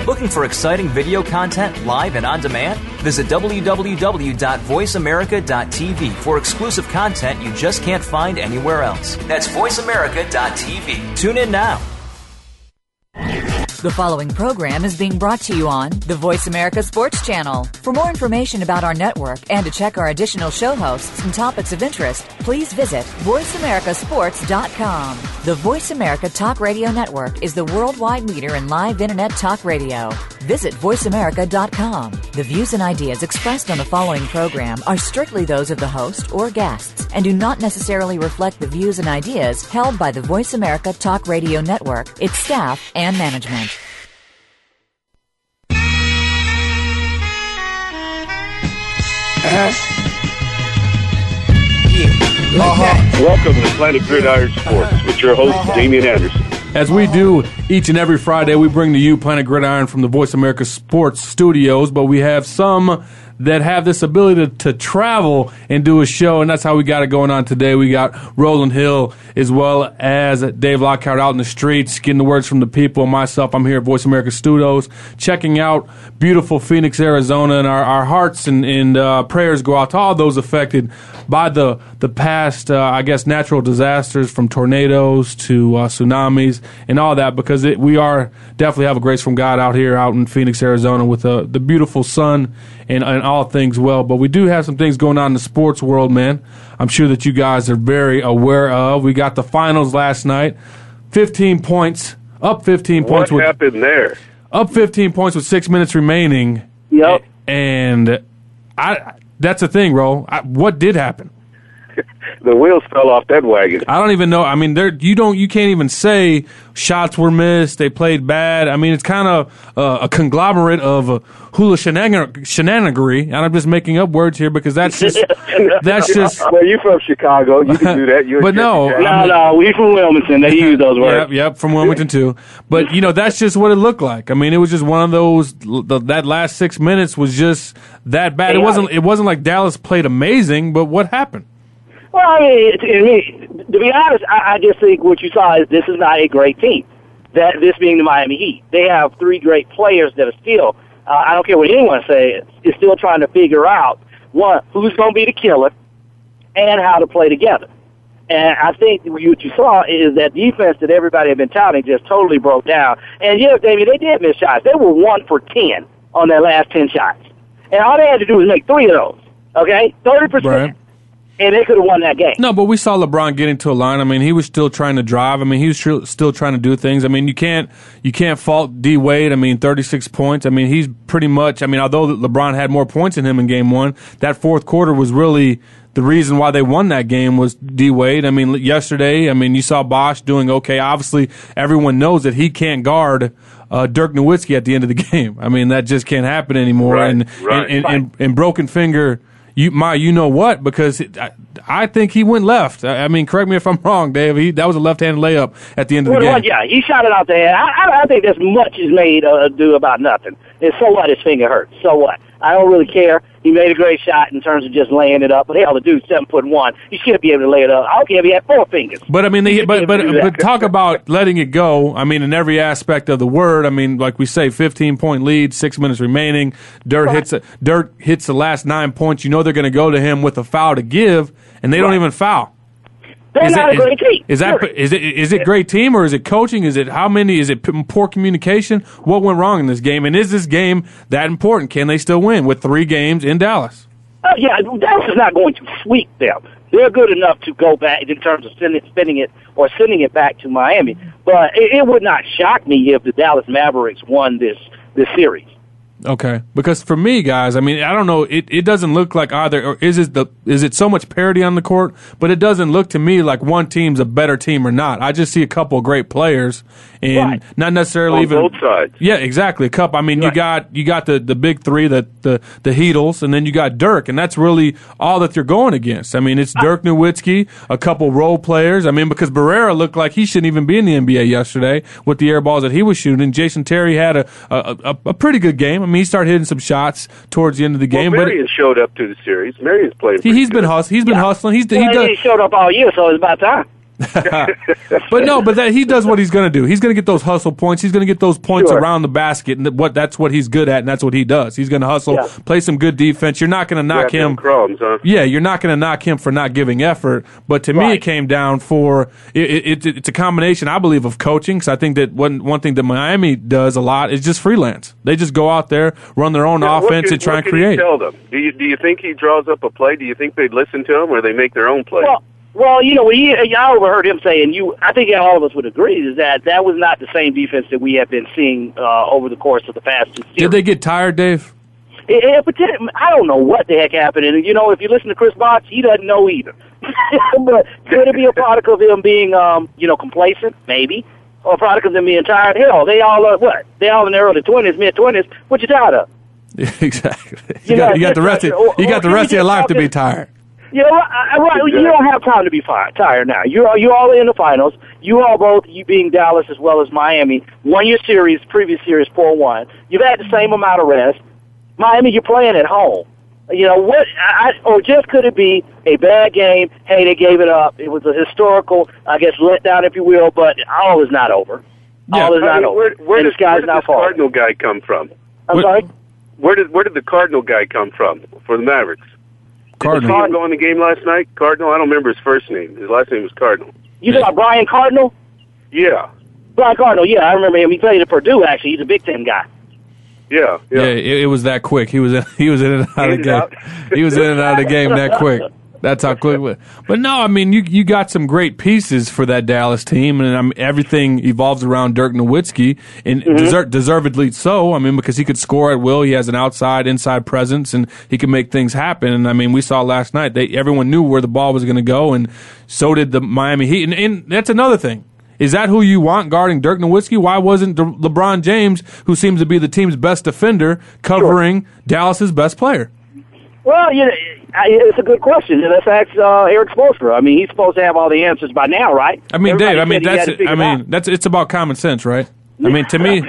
Looking for exciting video content live and on demand? Visit www.voiceamerica.tv for exclusive content you just can't find anywhere else. That's voiceamerica.tv. Tune in now. The following program is being brought to you on the Voice America Sports Channel. For more information about our network and to check our additional show hosts and topics of interest, please visit voiceamericasports.com. The Voice America Talk Radio Network is the worldwide leader in live Internet talk radio. Visit voiceamerica.com. The views and ideas expressed on the following program are strictly those of the host or guests and do not necessarily reflect the views and ideas held by the Voice America Talk Radio Network, its staff, and management. Welcome to Planet Gridiron Sports with your host, Damian Anderson. As we do each and every Friday, we bring to you Planet Gridiron from the Voice America Sports studios, but we have some that have this ability to travel and do a show, and that's how we got it going on today. We got Roland Hill as well as Dave Lockhart out in the streets, getting the words from the people. Myself, I'm here at Voice America Studios, checking out beautiful Phoenix, Arizona, and our hearts and prayers go out to all those affected by the past, natural disasters, from tornadoes to tsunamis and all that, because we are definitely have a grace from God out here out in Phoenix, Arizona, with the beautiful sun and all things well. But we do have some things going on in the sports world, man. I'm sure that you guys are very aware of. We got the finals last night. 15 points, up 15 points. What happened there? Up 15 points with 6 minutes remaining. Yep. And that's the thing, Ro. What did happen? The wheels fell off that wagon. I don't even know. I mean, you can't even say shots were missed, they played bad. I mean, it's kind of a conglomerate of hula shenanigery, and I'm just making up words here because that's just Well, you from Chicago, you can do that. But no, we from Wilmington. They use those words. Yep, from Wilmington too. But that's just what it looked like. I mean, it was just one of those. That last 6 minutes was just that bad. It wasn't like Dallas played amazing, but what happened? Well, I mean, to be honest, I just think what you saw is this is not a great team. That this being the Miami Heat, they have three great players that are still. I don't care what anyone says, is still trying to figure out one, who's going to be the killer, and how to play together. And I think what you saw is that defense that everybody had been touting just totally broke down. And yes, David, they did miss shots. They were 1 for 10 on their last 10 shots, and all they had to do was make 3 of those. Okay, 30%. Right. And they could have won that game. No, but we saw LeBron get into a line. I mean, he was still trying to drive. I mean, he was still trying to do things. I mean, you can't fault D. Wade. I mean, 36 points. I mean, he's pretty much. I mean, although LeBron had more points than him in Game 1, that fourth quarter was really the reason why they won that game was D. Wade. I mean, yesterday, I mean, you saw Bosh doing okay. Obviously, everyone knows that he can't guard Dirk Nowitzki at the end of the game. I mean, that just can't happen anymore. Right, and broken finger. You know what? Because I think he went left. I mean, correct me if I'm wrong, Dave. That was a left-handed layup at the end of the game. Yeah, he shot it out there. I think this much is made do about nothing. And so what? His finger hurts. So what? I don't really care. He made a great shot in terms of just laying it up. But hell, the dude's 7'1". He should be able to lay it up. I don't care if he had 4 fingers. But I mean, but talk about letting it go. I mean, in every aspect of the word. I mean, like we say, 15-point lead, 6 minutes remaining. Dirk hits the last 9 points. You know they're going to go to him with a foul to give, and they don't even foul. They're not a great team. Is it great team, or is it coaching? Is it how many? Is it poor communication? What went wrong in this game? And is this game that important? Can they still win with 3 games in Dallas? Yeah, Dallas is not going to sweep them. They're good enough to go back in terms of sending it back to Miami. But it would not shock me if the Dallas Mavericks won this series. Okay, because for me, guys, I mean, I don't know. It doesn't look like either. Or is it so much parity on the court? But it doesn't look to me like one team's a better team or not. I just see a couple of great players, and not necessarily on even both sides. Yeah, exactly. A couple. I mean, you got the big three, the Heatles, and then you got Dirk, and that's really all that you're going against. I mean, it's Dirk Nowitzki, a couple role players. I mean, because Barrera looked like he shouldn't even be in the NBA yesterday with the air balls that he was shooting. Jason Terry had a pretty good game. I mean, he started hitting some shots towards the end of the game. Well, Marion showed up to the series. Marion's playing. He's been hustling. He showed up all year, so it's about time. But he does what he's going to do. He's going to get those hustle points. He's going to get those points around the basket, and that's what he's good at, and that's what he does. He's going to hustle, play some good defense. You're not going to knock him. Crumbs, huh? Yeah, you're not going to knock him for not giving effort. But to me, it came down for it's a combination, I believe, of coaching. Because I think that one thing that Miami does a lot is just freelance. They just go out there, run their own offense, and try and create. Tell them. Do you think he draws up a play? Do you think they'd listen to him, or they make their own play? Well, I overheard him say, and I think all of us would agree, is that was not the same defense that we have been seeing over the course of the past 2 seasons. Did they get tired, Dave? I don't know what the heck happened. And, if you listen to Chris Bosh, he doesn't know either. But could it be a product of them being, complacent? Maybe. Or a product of them being tired? Hell, they all are what? They all in their early 20s, mid-20s. What you tired of? Exactly. You got the rest of your life to be tired. You don't have time to be tired now. You all in the finals. You being Dallas as well as Miami, won your previous series 4-1. You've had the same amount of rest. Miami, you're playing at home. Or just could it be a bad game? Hey, they gave it up. It was a historical, I guess, letdown, if you will, but all is not over. Yeah. All is not over. Where did the Cardinal guy come from? I'm sorry? Where did the Cardinal guy come from for the Mavericks? Cardinal. Did he go in the game last night? Cardinal? I don't remember his first name. His last name was Cardinal. You talking about Brian Cardinal? Yeah. Brian Cardinal, yeah, I remember him. He played at Purdue, actually. He's a Big Ten guy. Yeah. It was that quick. He was in and out of the game. He was in and out of the game that quick. That's how quick it was. But no, I mean, you got some great pieces for that Dallas team, and everything evolves around Dirk Nowitzki, and deservedly so. I mean, because he could score at will. He has an inside presence, and he can make things happen. And I mean, we saw last night, everyone knew where the ball was going to go, and so did the Miami Heat. And that's another thing. Is that who you want guarding Dirk Nowitzki? Why wasn't LeBron James, who seems to be the team's best defender, covering Dallas's best player? Well, it's a good question. Let's ask Eric Spoelstra. I mean, he's supposed to have all the answers by now, right? I mean, Dave. It's about common sense, right? I mean, to me,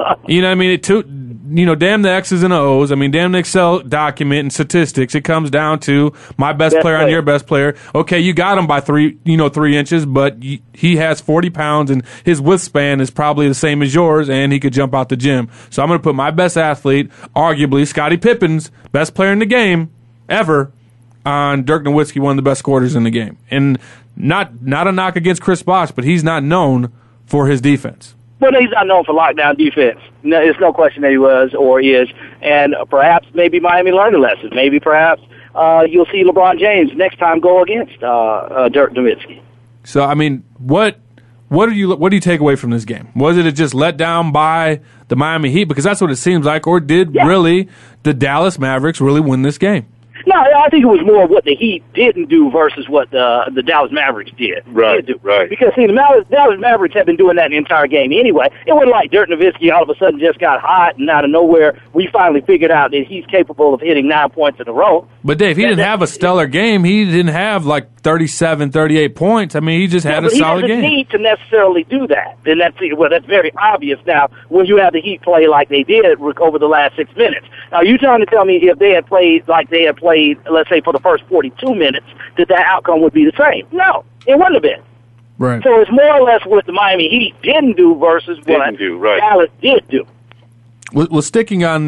damn the X's and the O's. I mean, damn the Excel document and statistics. It comes down to my best player on your best player. Okay, you got him by 3 inches, but he has 40 pounds and his wingspan is probably the same as yours, and he could jump out the gym. So I'm going to put my best athlete, arguably Scottie Pippen's best player in the game ever, on Dirk Nowitzki, one of the best scorers in the game. And not a knock against Chris Bosh, but he's not known for his defense. Well, he's not known for lockdown defense. There's no question that he was or is. And perhaps maybe Miami learned a lesson. Maybe perhaps you'll see LeBron James next time go against Dirk Nowitzki. So, I mean, what do you take away from this game? Was it just let down by the Miami Heat? Because that's what it seems like. Or did really the Dallas Mavericks really win this game? No, I think it was more what the Heat didn't do versus what the Dallas Mavericks did. Right. Because, see, the Dallas Mavericks have been doing that the entire game anyway. It wasn't like Dirk Nowitzki all of a sudden just got hot and out of nowhere we finally figured out that he's capable of hitting 9 points in a row. But, Dave, he didn't have a stellar game. He didn't have, 37, 38 points. I mean, he just had a solid game. He doesn't need to necessarily do that. And that's very obvious now when you have the Heat play like they did over the last 6 minutes. Now, you trying to tell me if they had played like they had played, let's say, for the first 42 minutes, that outcome would be the same? No, it wouldn't have been. Right. So it's more or less what the Miami Heat didn't do versus what Dallas did do. Well, sticking on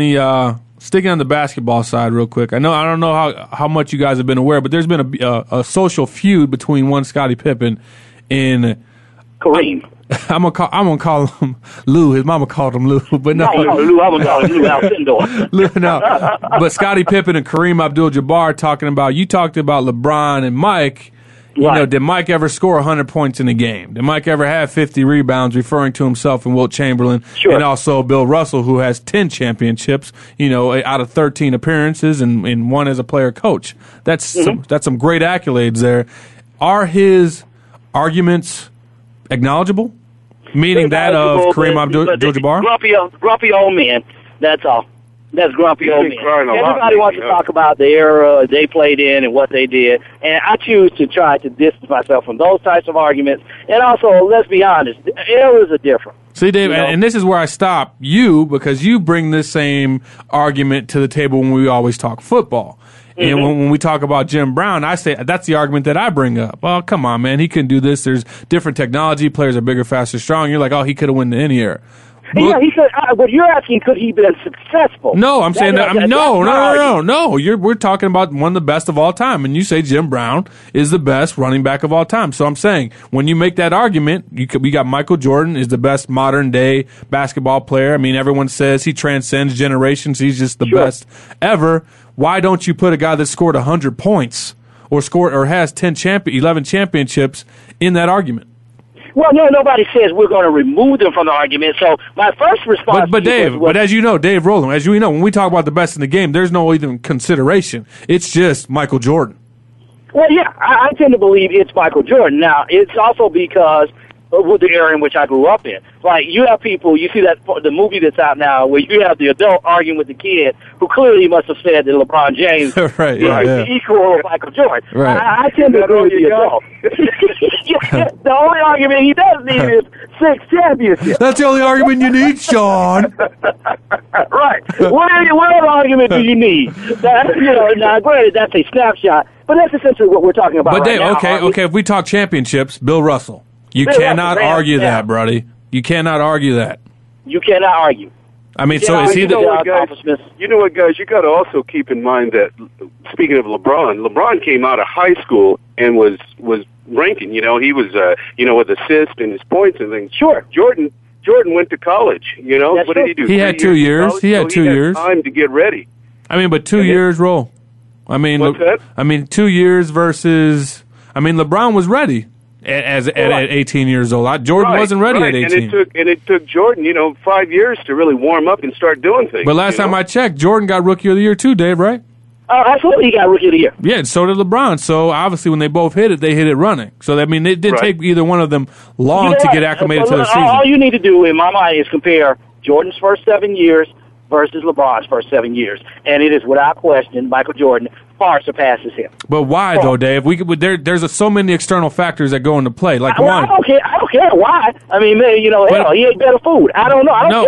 the basketball side real quick. I don't know how much you guys have been aware, but there's been a social feud between one Scottie Pippen and Kareem. I'm gonna call him Lou. His mama called him Lou, but no. Lou. I'm gonna call him Lou Alcindor. No, but Scottie Pippen and Kareem Abdul-Jabbar talking about. You talked about LeBron and Mike. Did Mike ever score 100 points in a game? Did Mike ever have 50 rebounds, referring to himself and Wilt Chamberlain? Sure. And also Bill Russell, who has 10 championships, out of 13 appearances and one as a player coach. That's some great accolades there. Are his arguments acknowledgeable? Meaning that of Kareem Abdul-Jabbar? Grumpy old men, that's all. That's grumpy old men. Everybody wants to lately, talk about the era they played in and what they did, and I choose to try to distance myself from those types of arguments. And also, let's be honest, eras are different. See, Dave, and this is where I stop you, because you bring this same argument to the table when we always talk football. And when we talk about Jim Brown, I say that's the argument that I bring up. Oh, come on, man. He couldn't do this. There's different technology. Players are bigger, faster, strong. You're like, oh, he could have won the any era. Yeah, he could. But you're asking, could he been successful? No, I'm saying that. No. We're talking about one of the best of all time, and you say Jim Brown is the best running back of all time. So I'm saying when you make that argument, we got Michael Jordan is the best modern day basketball player. I mean, everyone says he transcends generations. He's just the best ever. Why don't you put a guy that scored 100 points or has 11 championships in that argument? Well, no, nobody says we're going to remove them from the argument. So my first response, but Dave, but as you know, Dave Rowland, as you know, when we talk about the best in the game, there's no even consideration. It's just Michael Jordan. Well, yeah, I tend to believe it's Michael Jordan. Now, it's also because of the era in which I grew up in. Like, you have people, you see that the movie that's out now where you have the adult arguing with the kid who clearly must have said that LeBron James is equal to Michael Jordan. Right. I tend to agree with the adult. The only argument he does need is 6 championships. That's the only argument you need, Sean. Right. What other argument do you need? Now, granted, that's a snapshot, but that's essentially what we're talking about. But Dave, now. Okay, if we talk championships, Bill Russell. You cannot argue that, buddy. You cannot argue that. You cannot argue. I mean, so is he the... You know what, guys? You got to also keep in mind that, speaking of LeBron came out of high school and was ranking. You know, he was, with assists and his points and things. Sure. Jordan went to college. You know, what did he do? He had 2 years. He had 2 years. Time to get ready. I mean, but 2 years, roll. I mean, what's that? I mean, 2 years versus... I mean, LeBron was ready. At 18 years old, Jordan wasn't ready at 18. And it took Jordan, 5 years to really warm up and start doing things. But last time I checked, Jordan got Rookie of the Year too, Dave, right? Absolutely, he got Rookie of the Year. Yeah, and so did LeBron. So obviously, when they both hit it, they hit it running. So I mean, it didn't take either one of them long to get acclimated to the season. All you need to do, in my mind, is compare Jordan's first 7 years versus LeBron's first 7 years, and it is without question Michael Jordan far surpasses him. But why though, Dave? There's so many external factors that go into play. Like one, I don't care why. I mean, he ate better food. I don't know.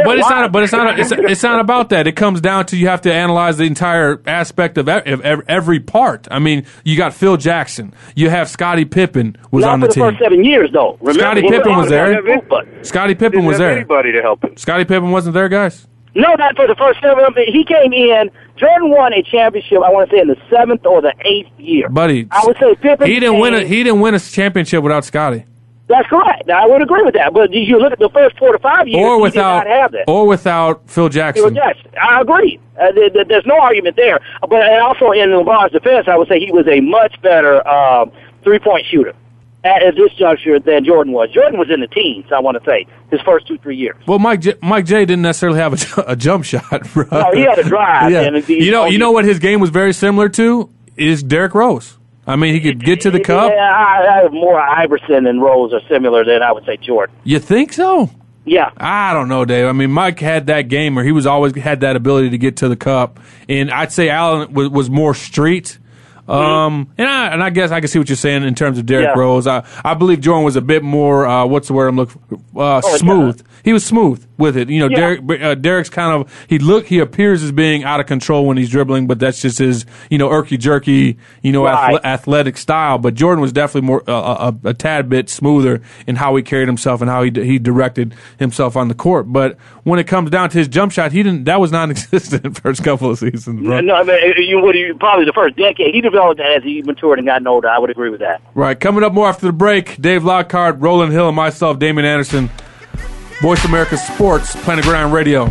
It's not about that. It comes down to you have to analyze the entire aspect of every part. I mean, you got Phil Jackson. You have Scottie Pippen was on the team. Not for the first 7 years though. Scottie Pippen was there. Scottie Pippen was there. Anybody to help him. Scottie Pippen wasn't there, guys. No, not for the first 7. He came in. Jordan won a championship. I want to say in the 7th or the 8th year. Buddy, I would say Pippen. He didn't win a championship without Scottie. That's correct. Now, I would agree with that. But you look at the first 4 to 5 years, he did not have that. Or without Phil Jackson. I agree. There's no argument there. But also in LeBron's defense, I would say he was a much better 3-point shooter at this juncture than Jordan was. Jordan was in the teens, I want to say, his first 2-3 years. Well, Mike J didn't necessarily have a jump shot, bro. No, he had a drive. Yeah. And you know what his game was very similar to? Is Derrick Rose. I mean, he could get to the cup. Yeah, I have more Iverson and Rose are similar than I would say Jordan. You think so? Yeah. I don't know, Dave. I mean, Mike had that game where he was always had that ability to get to the cup. And I'd say Allen was more street. And I guess I can see what you're saying in terms of Derrick Rose. I believe Jordan was a bit more what's the word I'm looking for? Smooth. He was smooth with it. Derrick's kind of he appears as being out of control when he's dribbling, but that's just his irky jerky athletic style. But Jordan was definitely more a tad bit smoother in how he carried himself and how he directed himself on the court. But when it comes down to his jump shot, that was non-existent the first couple of seasons, bro. No, I mean, probably the first decade. He developed that as he matured and got older. I would agree with that. Right. Coming up more after the break, Dave Lockhart, Roland Hill, and myself, Damon Anderson, Voice America Sports, Planet Gridiron Radio.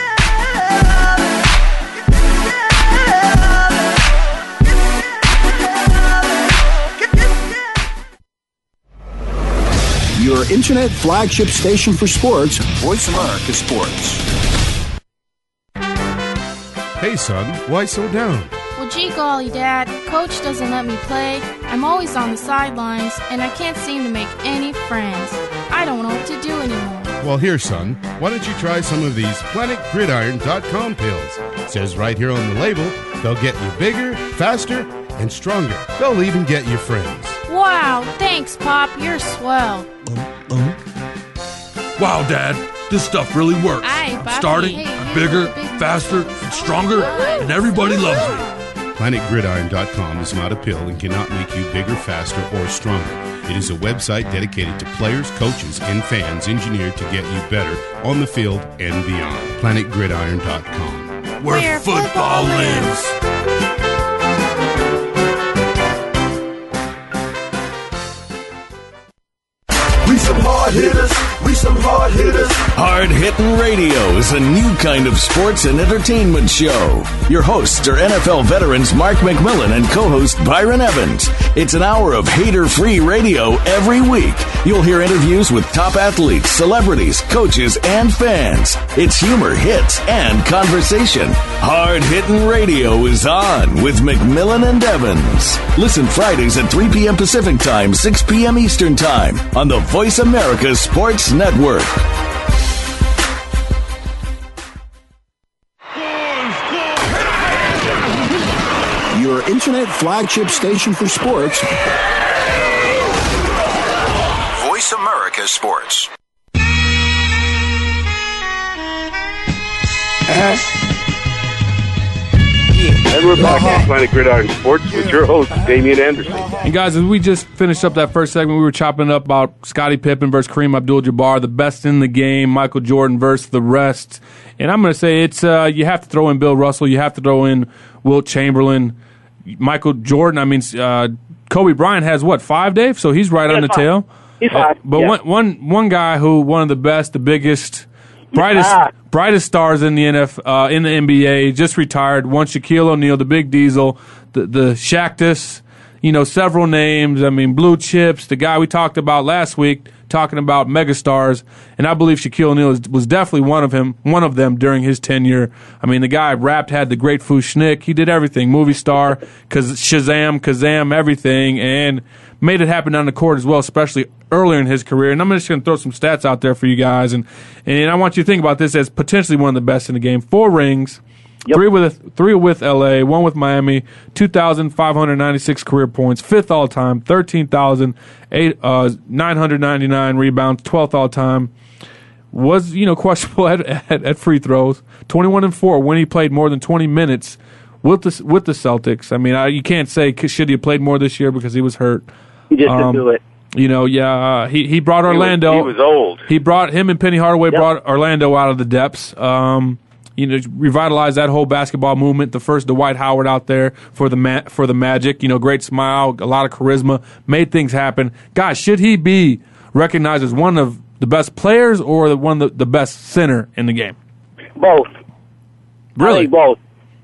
Your internet flagship station for sports, Voice America Sports. Hey, son, why so down? Well, gee golly, Dad, Coach doesn't let me play. I'm always on the sidelines, and I can't seem to make any friends. I don't know what to do anymore. Well, here, son, why don't you try some of these PlanetGridiron.com pills? It says right here on the label, they'll get you bigger, faster, and stronger. They'll even get you friends. Wow, thanks, Pop. You're swell. Wow, Dad, this stuff really works. Aye, Poppy. Starting, hey, I'm bigger, faster, and stronger, and everybody loves me. PlanetGridiron.com is not a pill and cannot make you bigger, faster, or stronger. It is a website dedicated to players, coaches, and fans engineered to get you better on the field and beyond. PlanetGridiron.com. Where football lives. We some hard hitters. We some hard hitters. Hard Hittin' Radio is a new kind of sports and entertainment show. Your hosts are NFL veterans Mark McMillan and co-host Byron Evans. It's an hour of hater-free radio every week. You'll hear interviews with top athletes, celebrities, coaches, and fans. It's humor, hits, and conversation. Hard Hittin' Radio is on with McMillan and Evans. Listen Fridays at 3 p.m. Pacific Time, 6 p.m. Eastern Time on the Voice America Sports Network. Your internet flagship station for sports. Voice America Sports. And we're back on Planet Gridiron Sports with your host, Damian Anderson. And guys, as we just finished up that first segment, we were chopping up about Scottie Pippen versus Kareem Abdul-Jabbar, the best in the game, Michael Jordan versus the rest. And I'm going to say it's you have to throw in Bill Russell, you have to throw in Wilt Chamberlain, Michael Jordan. I mean, Kobe Bryant has what, 5, Dave? So he's right on the tail. He's 5. But one guy who one of the best, the biggest, brightest stars in the in the NBA, just retired. One Shaquille O'Neal, the Big Diesel, the Shaqtus, several names. I mean, blue chips. The guy we talked about last week, talking about megastars, and I believe Shaquille O'Neal was definitely one of them during his tenure. I mean, the guy rapped, had the great Fushnik. He did everything, movie star, Kazam, everything, and made it happen on the court as well, especially earlier in his career. And I'm just going to throw some stats out there for you guys, and I want you to think about this as potentially one of the best in the game. 4 rings. Yep. 3 with LA, 1 with Miami, 2,596 career points, 5th all time, 13,999 rebounds, 12th all time. Was questionable at free throws. 21-4 when he played more than 20 minutes with the Celtics. I mean, you can't say should he have played more this year because he was hurt. He just didn't do it. He brought Orlando. He was old. He brought him and Penny Hardaway brought Orlando out of the depths. Revitalized that whole basketball movement. The first Dwight Howard out there for the Magic. Great smile, a lot of charisma, made things happen. Gosh, should he be recognized as one of the best players or one of the best center in the game? Both. Really? I think both.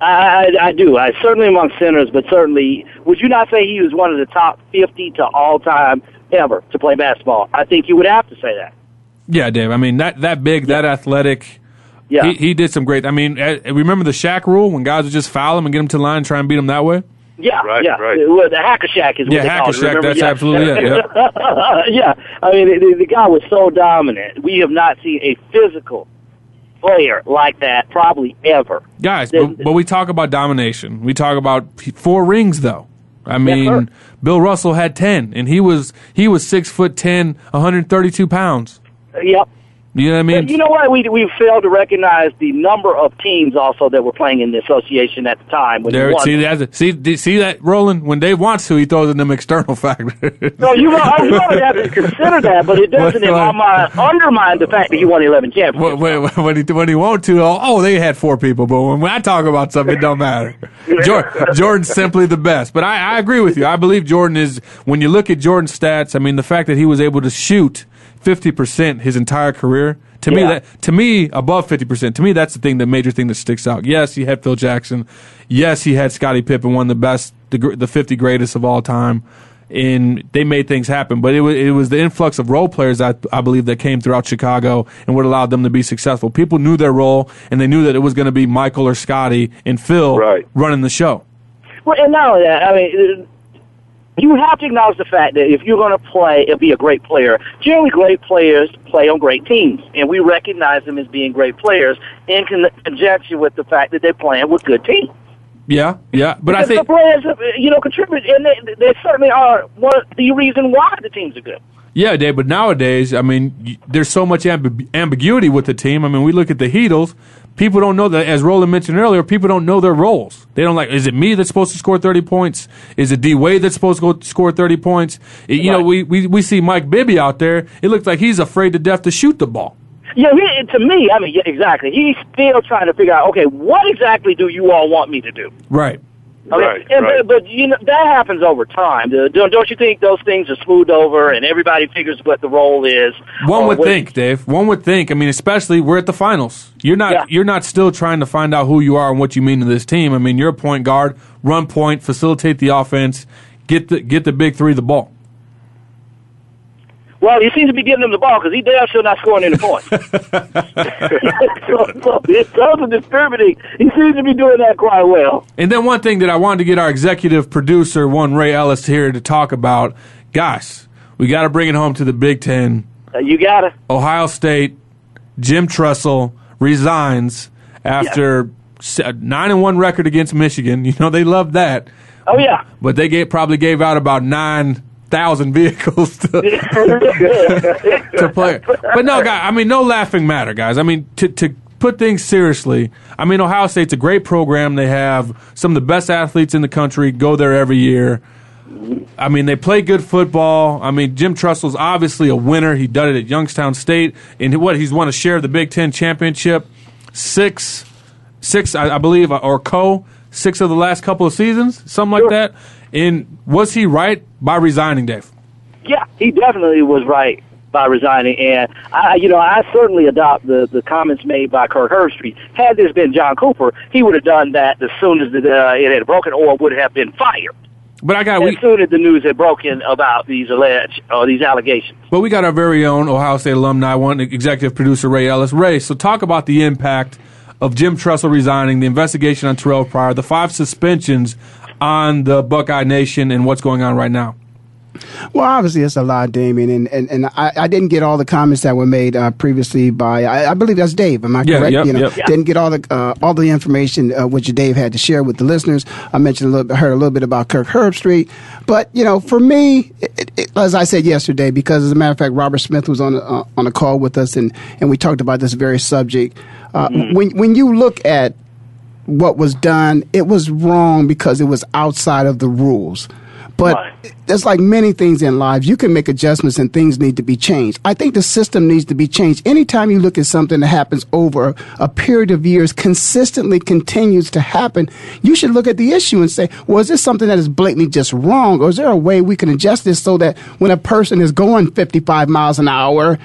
I do. Certainly among centers, but certainly, would you not say he was one of the top 50 to all time ever to play basketball? I think you would have to say that. Yeah, Dave. I mean, that big, that athletic. Yeah. He did some great. I mean, remember the Shaq rule when guys would just foul him and get him to the line and try and beat him that way? Yeah, right. Well, the Hacker Shack is what they call it. Hacker Shack, that's absolutely it. Yeah. Yeah, I mean, the guy was so dominant. We have not seen a physical player like that probably ever. Guys, but we talk about domination. We talk about 4 rings, though. I mean, Bill Russell had 10, and he was 6'10", 132 pounds. Yep. You know what I mean? But you know what? We failed to recognize the number of teams also that were playing in the association at the time. When see that, Roland? When Dave wants to, he throws in them external factors. No, you really have to consider that, but it doesn't in my mind undermine the fact that he won 11 championships. When he won't to, they had 4 people, but when I talk about something, it don't matter. Jordan's simply the best. But I agree with you. I believe Jordan is, when you look at Jordan's stats, I mean, the fact that he was able to shoot 50% his entire career, to me above 50%, to me that's the major thing that sticks out. Yes, he had Phil Jackson. Yes, he had Scottie Pippen, one of the best, the 50 greatest of all time, and they made things happen. But it was the influx of role players I believe that came throughout Chicago and what allowed them to be successful. People knew their role, and they knew that it was going to be Michael or Scottie and Phil running the show. Well, and not only that, I mean, you have to acknowledge the fact that if you're going to play and be a great player, generally great players play on great teams, and we recognize them as being great players in conjunction with the fact that they're playing with good teams. Yeah, but because I think the players, contribute, and they certainly are the reason why the teams are good. Yeah, Dave, but nowadays, I mean, there's so much ambiguity with the team. I mean, we look at the Heatles. People don't know that, as Roland mentioned earlier, people don't know their roles. They don't is it me that's supposed to score 30 points? Is it D. Wade that's supposed to go score 30 points? You know, we see Mike Bibby out there. It looks like he's afraid to death to shoot the ball. Yeah, to me, I mean, yeah, exactly. He's still trying to figure out, okay, what exactly do you all want me to do? Right. Okay, but you know that happens over time. Don't you think those things are smoothed over and everybody figures what the role is? One would think, Dave. One would think. I mean, especially we're at the finals. You're not still trying to find out who you are and what you mean to this team. I mean, you're a point guard, run point, facilitate the offense, get the big three the ball. Well, he seems to be giving him the ball because he damn sure not scoring any points. so it's also distributing. He seems to be doing that quite well. And then one thing that I wanted to get our executive producer, Ray Ellis, here to talk about. Guys, we got to bring it home to the Big Ten. You got to. Ohio State, Jim Tressel resigns after 9-1 record against Michigan. You know, they loved that. Oh, yeah. But they probably gave out about 9,000 vehicles to play. But no, guys, I mean, no laughing matter, guys. I mean, to put things seriously, I mean, Ohio State's a great program. They have some of the best athletes in the country, go there every year. I mean, they play good football. I mean, Jim Tressel's obviously a winner. He did it at Youngstown State. And he's won a share of the Big Ten championship, six, I believe, or 6 of the last couple of seasons, something like that. And was he right by resigning, Dave? Yeah, he definitely was right by resigning. And, I certainly adopt the comments made by Kirk Herbstreit. Had this been John Cooper, he would have done that as soon as it had broken or would have been fired. But as soon as the news had broken about these allegations. But we got our very own Ohio State alumni, one executive producer, Ray Ellis. Ray, so talk about the impact of Jim Tressel resigning, the investigation on Terrell Pryor, the 5 suspensions on the Buckeye Nation, and what's going on right now. Well, obviously, it's a lot, Damien, and I didn't get all the comments that were made previously by I believe that's Dave. Am I correct? Yep. Didn't get all the information which Dave had to share with the listeners. I mentioned heard a little bit about Kirk Herbstreit, but for me, as I said yesterday, because as a matter of fact, Robert Smith was on a call with us, and we talked about this very subject. When you look at what was done, it was wrong because it was outside of the rules. But there's like many things in life. You can make adjustments and things need to be changed. I think the system needs to be changed. Anytime you look at something that happens over a period of years, consistently continues to happen, you should look at the issue and say, well, is this something that is blatantly just wrong? Or is there a way we can adjust this so that when a person is going 55 miles an hour,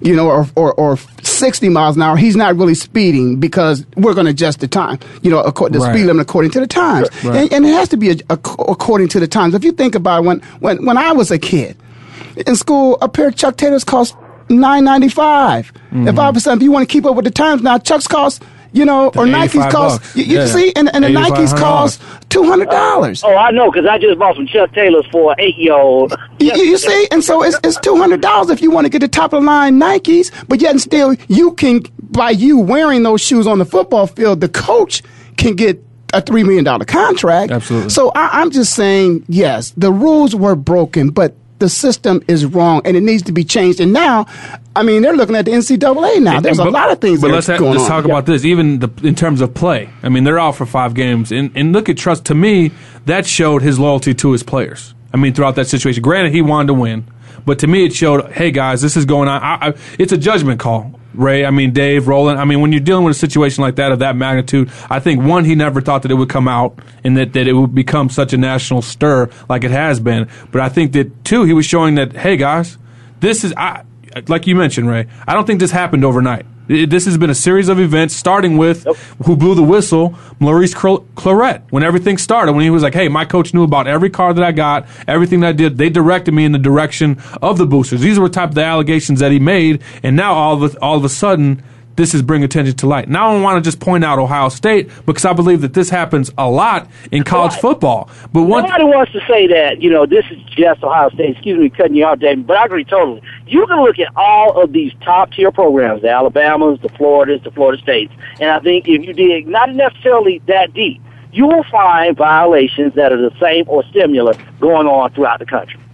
or 60 miles an hour, he's not really speeding because we're going to adjust the time, the speed limit according to the times. Right. And it has to be according to the times. If you think about when I was a kid in school, a pair of Chuck Taylors cost $9.95. Mm-hmm. If all of a sudden, if you want to keep up with the times now, Chucks cost, or Nikes cost, you see, and the Nikes cost $200. Oh, I know, because I just bought some Chuck Taylors for an 8-year-old. You see, and so it's $200 if you want to get the top of the line Nikes, but yet and still, you can, by you wearing those shoes on the football field, the coach can get a $3 million contract. Absolutely. So I'm just saying, yes, the rules were broken, but the system is wrong, and it needs to be changed. And now, I mean, they're looking at the NCAA now. There's a lot of things let's going on. Let's talk about this, even in terms of play. I mean, they're out for 5 games. And look at Trust. To me, that showed his loyalty to his players. I mean, throughout that situation. Granted, he wanted to win. But to me, it showed, hey, guys, this is going on. It's a judgment call. Ray, I mean, Dave, Roland. I mean, when you're dealing with a situation like that of that magnitude, I think, one, he never thought that it would come out and that it would become such a national stir like it has been. But I think that, 2, he was showing that, hey, guys, this is, like you mentioned, Ray, I don't think this happened overnight. This has been a series of events, starting with who blew the whistle, Maurice Clarett, when everything started, when he was like, hey, my coach knew about every car that I got, everything that I did. They directed me in the direction of the boosters. These were the type of the allegations that he made, and now all of a sudden, this is bringing attention to light. Now I don't want to just point out Ohio State because I believe that this happens a lot in college football. But nobody wants to say that, this is just Ohio State. Excuse me cutting you out, David, but I agree totally. You can look at all of these top-tier programs, the Alabamas, the Floridas, the Florida States, and I think if you dig not necessarily that deep, you will find violations that are the same or similar going on throughout the country.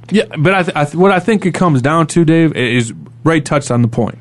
Yeah, but what I think it comes down to, Dave, is Ray touched on the point.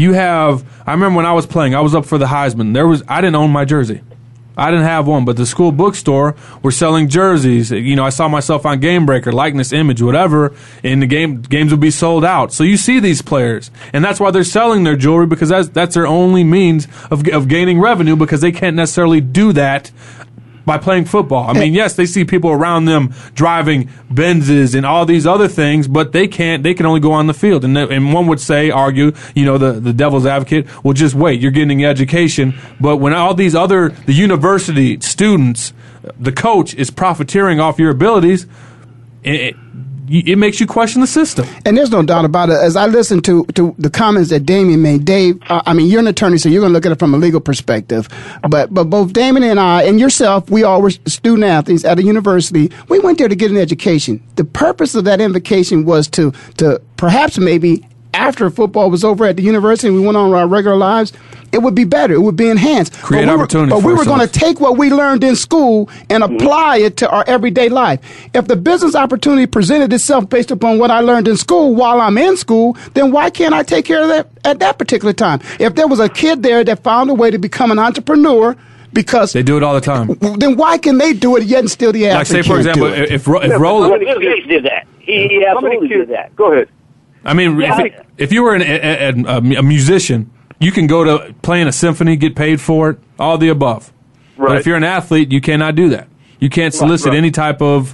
I remember when I was playing, I was up for the Heisman. I didn't own my jersey. I didn't have one, but the school bookstore were selling jerseys. I saw myself on Game Breaker, likeness, image, whatever, and the games would be sold out. So you see these players, and that's why they're selling their jewelry, because that's their only means of gaining revenue, because they can't necessarily do that by playing football. I mean, yes, they see people around them driving Benzes and all these other things, but they can't. They can only go on the field. And one would argue, the devil's advocate, well, just wait. You're getting education. But when all these the university students, the coach is profiteering off your abilities, it makes you question the system. And there's no doubt about it. As I listen to the comments that Damien made, Dave, you're an attorney, so you're going to look at it from a legal perspective. But both Damien and I, and yourself, we all were student athletes at a university. We went there to get an education. The purpose of that invocation was to perhaps maybe after football was over at the university and we went on our regular lives, it would be better. It would be enhanced. Create opportunity. But we were going to take what we learned in school and apply it to our everyday life. If the business opportunity presented itself based upon what I learned in school while I'm in school, then why can't I take care of that at that particular time? If there was a kid there that found a way to become an entrepreneur, because they do it all the time, then why can they do it yet and still the athlete? Like, say, for example, if Roland did that, he absolutely did that. Go ahead. I mean, if you were a musician, you can go to playing a symphony, get paid for it, all the above. Right. But if you're an athlete, you cannot do that. You can't solicit any type of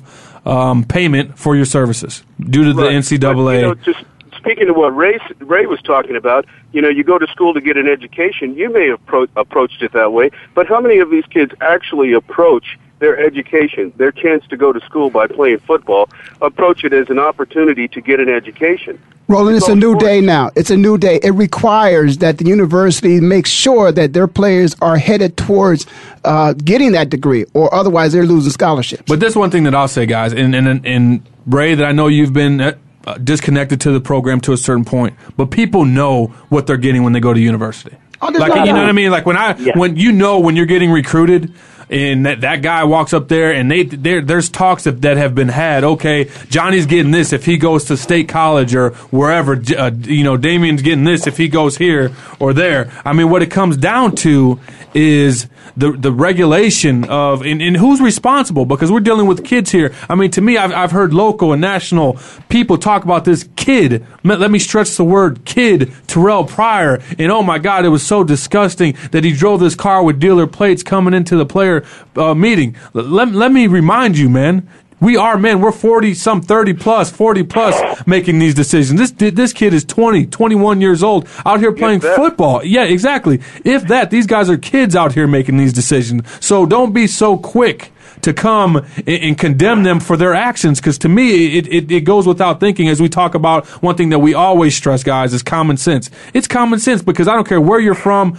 payment for your services due to the NCAA. But, just speaking of what Ray was talking about, you go to school to get an education. You may have approached it that way, but how many of these kids actually approach their education, their chance to go to school by playing football, approach it as an opportunity to get an education? Roland, it's a new day now. It's a new day. It requires that the university makes sure that their players are headed towards getting that degree, or otherwise they're losing scholarships. But there's one thing that I'll say, guys, and Ray, that I know you've been disconnected to the program to a certain point, but people know what they're getting when they go to university. You know what I mean? Like when you're getting recruited, and that guy walks up there, and there's talks that have been had. Okay, Johnny's getting this if he goes to State College or wherever. Damien's getting this if he goes here or there. I mean, what it comes down to is the regulation of and who's responsible, because we're dealing with kids here. I mean, to me, I've heard local and national people talk about this kid. Let me stretch the word kid, Terrell Pryor, and oh my God, it was so disgusting that he drove this car with dealer plates coming into the player meeting. Let me remind you, man. We are men. We're 40-some, 30-plus, 40-plus making these decisions. This kid is 20, 21 years old out here playing football. Yeah, exactly. If that, these guys are kids out here making these decisions. So don't be so quick to come and condemn them for their actions, because to me, it goes without thinking. As we talk about, one thing that we always stress, guys, is common sense. It's common sense, because I don't care where you're from,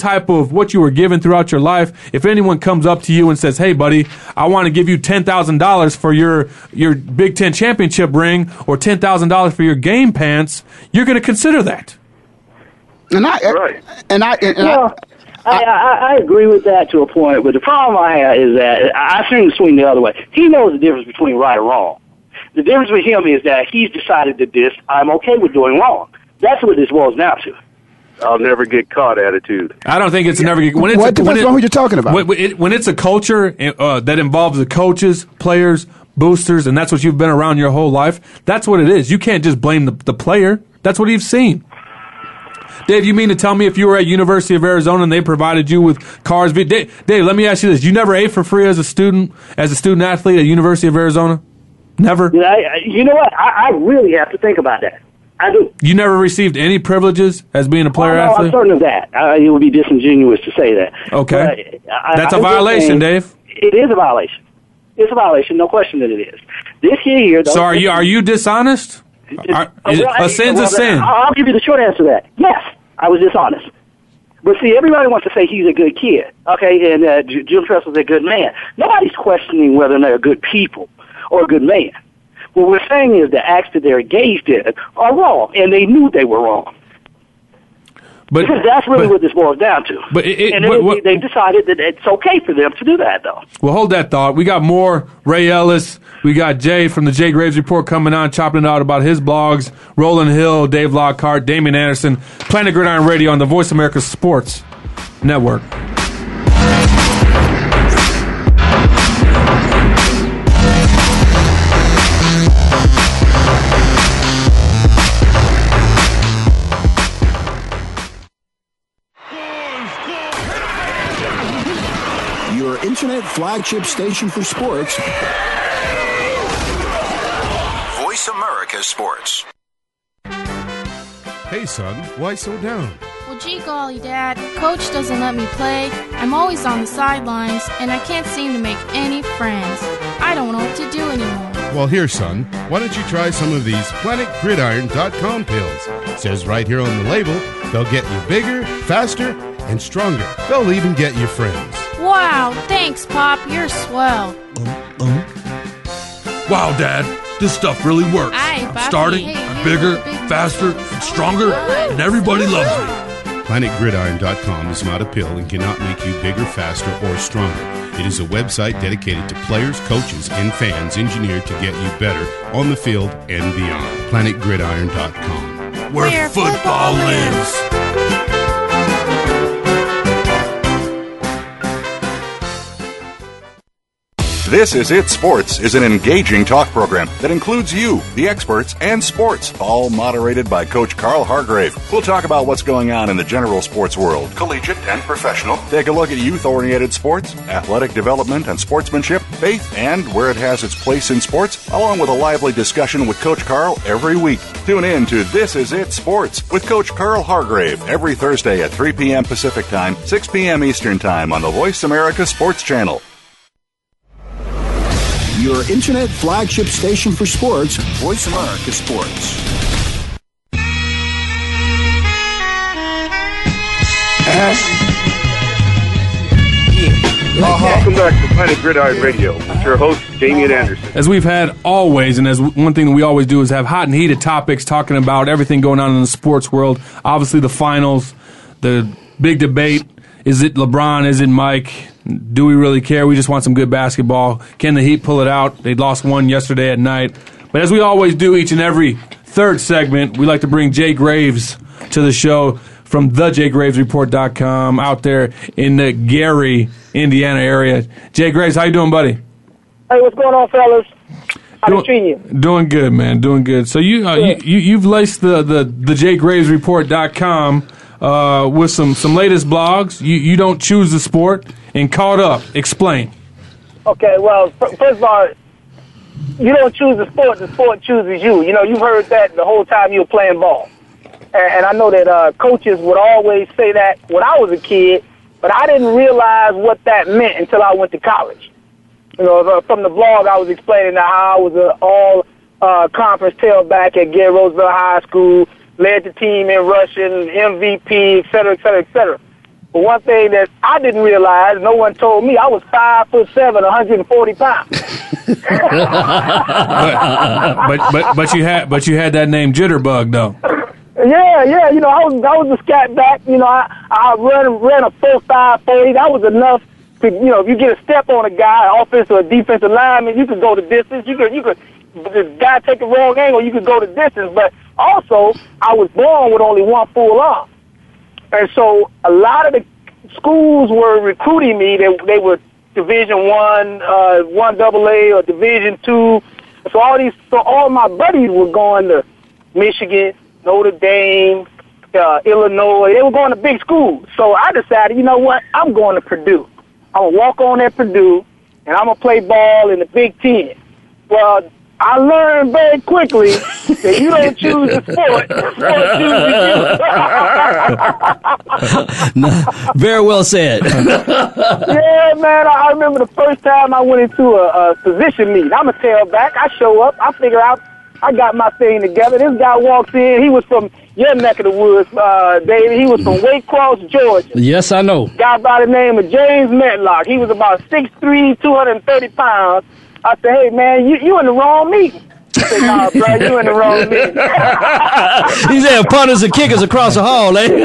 what you were given throughout your life. If anyone comes up to you and says, "Hey, buddy, I want to give you $10,000 for your Big Ten championship ring, or $10,000 for your game pants," you're going to consider that. I agree with that to a point, but the problem I have is that I seem to swing the other way. He knows the difference between right and wrong. The difference with him is that he's decided that I'm okay with doing wrong. That's what this boils down to. I'll never get caught attitude. I don't think it's never get. What's wrong with you talking about? When it's a culture that involves the coaches, players, boosters, and that's what you've been around your whole life, that's what it is. You can't just blame the player. That's what you've seen. Dave, you mean to tell me if you were at University of Arizona and they provided you with cars? Dave, let me ask you this. You never ate for free as a student athlete at University of Arizona? Never? You know what? I really have to think about that. I do. You never received any privileges as being a player-athlete? I'm certain of that. It would be disingenuous to say that. Okay. That's a violation, Dave. It is a violation. It's a violation, no question that it is. This year... So are you dishonest? A sin's a sin. I'll give you the short answer to that. Yes, I was dishonest. But see, everybody wants to say he's a good kid, okay, and Jim Tressel's a good man. Nobody's questioning whether or not they're good people or a good man. What we're saying is the acts that they're engaged in are wrong, and they knew they were wrong. because that's really what this boils down to. But they decided that it's okay for them to do that, though. Well, hold that thought. We got more Ray Ellis. We got Jay from the Jay Graves Report coming on, chopping it out about his blogs. Roland Hill, Dave Lockhart, Damian Anderson. Planet Gridiron Radio on the Voice America Sports Network. Your internet flagship station for sports. Voice America Sports. Hey, son, why so down? Well, gee golly, Dad, Coach doesn't let me play. I'm always on the sidelines, and I can't seem to make any friends. I don't know what to do anymore. Well, here, son, why don't you try some of these PlanetGridiron.com pills? It says right here on the label, they'll get you bigger, faster, and stronger. They'll even get you friends. Wow, thanks, Pop. You're swell. Wow, Dad, this stuff really works. Aye, I'm Papi. starting, Hey, I'm you bigger, little big faster, and stronger, and everybody loves me. PlanetGridiron.com is not a pill and cannot make you bigger, faster, or stronger. It is a website dedicated to players, coaches, and fans engineered to get you better on the field and beyond. PlanetGridiron.com. Where football lives. This Is It Sports is an engaging talk program that includes you, the experts, and sports, all moderated by Coach Carl Hargrave. We'll talk about what's going on in the general sports world, collegiate and professional. Take a look at youth-oriented sports, athletic development and sportsmanship, faith, and where it has its place in sports, along with a lively discussion with Coach Carl every week. Tune in to This Is It Sports with Coach Carl Hargrave every Thursday at 3 p.m. Pacific Time, 6 p.m. Eastern Time on the Voice America Sports Channel. Your internet flagship station for sports, Voice America Sports. Welcome back to Planet Gridiron Radio with your host, Damian Anderson. As we've had always, and as one thing that we always do is have hot and heated topics talking about everything going on in the sports world. Obviously, the finals, the big debate. Is it LeBron? Is it Mike? Do we really care? We just want some good basketball. Can the Heat pull it out? They lost one yesterday at night. But as we always do each and every third segment, we like to bring Jay Graves to the show from thejaygravesreport.com out there in the Gary, Indiana area. Jay Graves, how you doing, buddy? Hey, what's going on, fellas? How you treating you? Doing good, man. Doing good. So you've laced the thejaygravesreport.com with some latest blogs. You don't choose the sport and caught up. Explain. Okay, well, first of all, you don't choose the sport chooses you. You know, you've heard that the whole time you were playing ball. And I know that coaches would always say that when I was a kid, but I didn't realize what that meant until I went to college. You know, from the blog, I was explaining how I was an all-conference tailback at Gary Roosevelt High School, led the team in rushing, MVP, et cetera, et cetera, et cetera. But one thing that I didn't realize, no one told me, I was 5'7", 140 pounds. but you had that name Jitterbug though. Yeah. You know, I was a scat back. You know, I ran a 4.5 40. That was enough to, you know, if you get a step on a guy, offensive or defensive lineman, you could go the distance. You could. The guy take a wrong angle, you could go the distance. But also, I was born with only one full arm. And so a lot of the schools were recruiting me. They were Division I, 1AA or Division II. So all my buddies were going to Michigan, Notre Dame, Illinois. They were going to big schools. So I decided, you know what? I'm going to Purdue. I'm going to walk on at Purdue, and I'm going to play ball in the Big Ten. Well, I learned very quickly that you don't choose the sport. The sport chooses you. No, very well said. Yeah, man. I remember the first time I went into a position meeting. I'm a tailback. I show up. I figure out I got my thing together. This guy walks in. He was from your neck of the woods, David. He was from Waycross, Georgia. Yes, I know. Guy by the name of James Metlock. He was about 6'3", 230 pounds. I said, hey, man, you in the wrong meeting. said, nah, bro, you in the wrong league. He said punters and kickers across the hall, eh?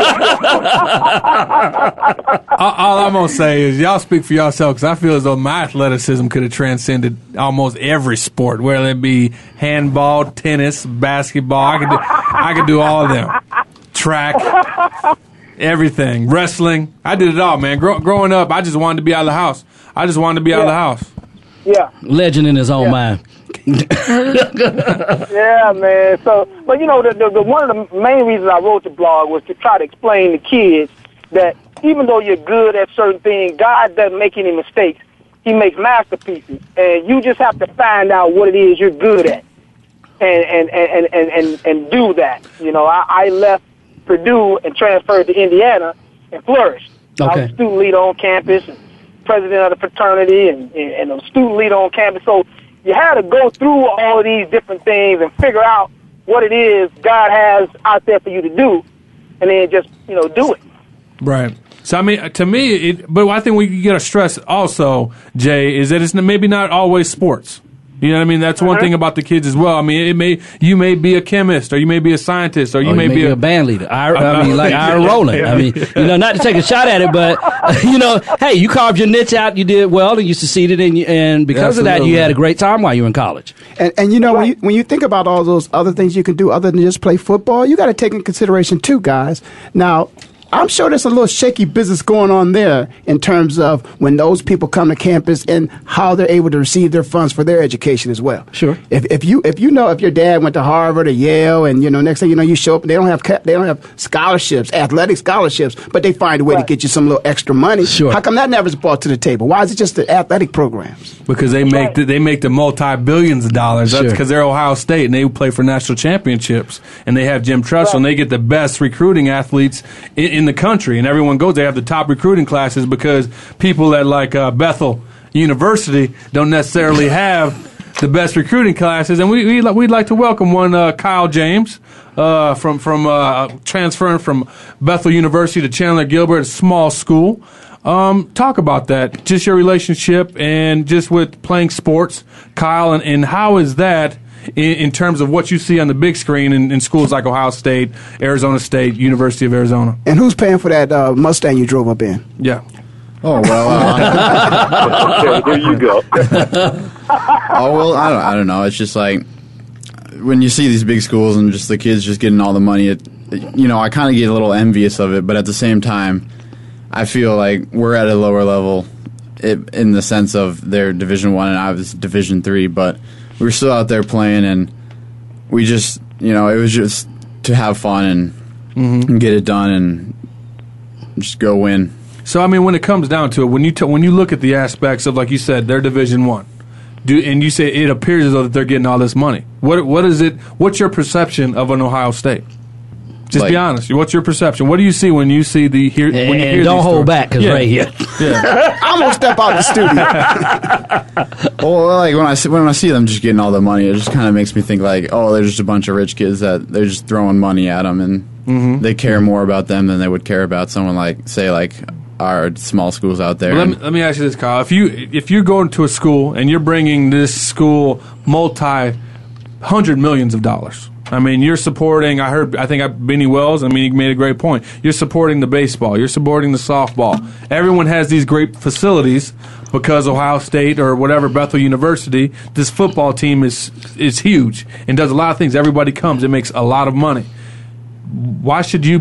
All I'm going to say is y'all speak for yourself, because I feel as though my athleticism could have transcended almost every sport, whether it be handball, tennis, basketball. I could do all of them. Track, everything. Wrestling. I did it all, man. Growing up, I just wanted to be out of the house. Yeah. Legend in his own mind. Yeah, man. So, but the one of the main reasons I wrote the blog was to try to explain to kids that even though you're good at certain things, God doesn't make any mistakes. He makes masterpieces, and you just have to find out what it is you're good at, and do that. I left Purdue and transferred to Indiana and flourished. Okay. I was a student leader on campus, and president of the fraternity, and a student leader on campus. So you had to go through all of these different things and figure out what it is God has out there for you to do, and then just do it. Right. So, I mean, to me, but I think we got to stress also, Jay, is that it's maybe not always sports. You know what I mean? That's one thing about the kids as well. I mean, you may be a chemist, or you may be a scientist, or you may be a band leader. Like Ira Roland. I mean, not to take a shot at it, but hey, you carved your niche out. You did well, and you succeeded, and because of that, you had a great time while you were in college. And when you think about all those other things you can do other than just play football, you got to take in consideration too, guys. Now, I'm sure there's a little shaky business going on there in terms of when those people come to campus and how they're able to receive their funds for their education as well. Sure. If your dad went to Harvard or Yale, and next thing you know, you show up and they don't have scholarships, athletic scholarships, but they find a way to get you some little extra money. Sure. How come that never is brought to the table? Why is it just the athletic programs? Because they make the multi-billions of dollars. That's because they're Ohio State and they play for national championships, and they have Jim Tressel, and they get the best recruiting athletes in the country, and everyone goes. They have the top recruiting classes because people at Bethel University don't necessarily have the best recruiting classes. And we'd like to welcome one Kyle James from transferring from Bethel University to Chandler Gilbert, a small school. Talk about that, just your relationship and just with playing sports, Kyle, and how is that in terms of what you see on the big screen in schools like Ohio State, Arizona State, University of Arizona. And who's paying for that Mustang you drove up in? Yeah. Oh, well. Okay, here you go. I don't know. It's just like when you see these big schools and just the kids just getting all the money, I kind of get a little envious of it, but at the same time, I feel like we're at a lower level in the sense of they're Division I and I was Division III, but we were still out there playing, and we just, it was just to have fun and get it done and just go win. So, I mean, when it comes down to it, when you look at the aspects of, like you said, they're Division I, and you say it appears as though that they're getting all this money. What is it? What's your perception of an Ohio State? Just be honest. What's your perception? What do you see when you see when you hear don't hold back, because right here. Yeah. I'm gonna step out the studio. Well, like when I see them just getting all the money, it just kind of makes me think like, oh, they're just a bunch of rich kids that they're just throwing money at them, and they care more about them than they would care about someone like, say, like our small schools out there. Well, let me ask you this, Kyle. If you're going to a school and you're bringing this school multi-hundred millions of dollars. I mean, you're supporting, Benny Wells, he made a great point. You're supporting the baseball. You're supporting the softball. Everyone has these great facilities because Ohio State or whatever, Bethel University, this football team is huge and does a lot of things. Everybody comes. It makes a lot of money. Why shouldn't you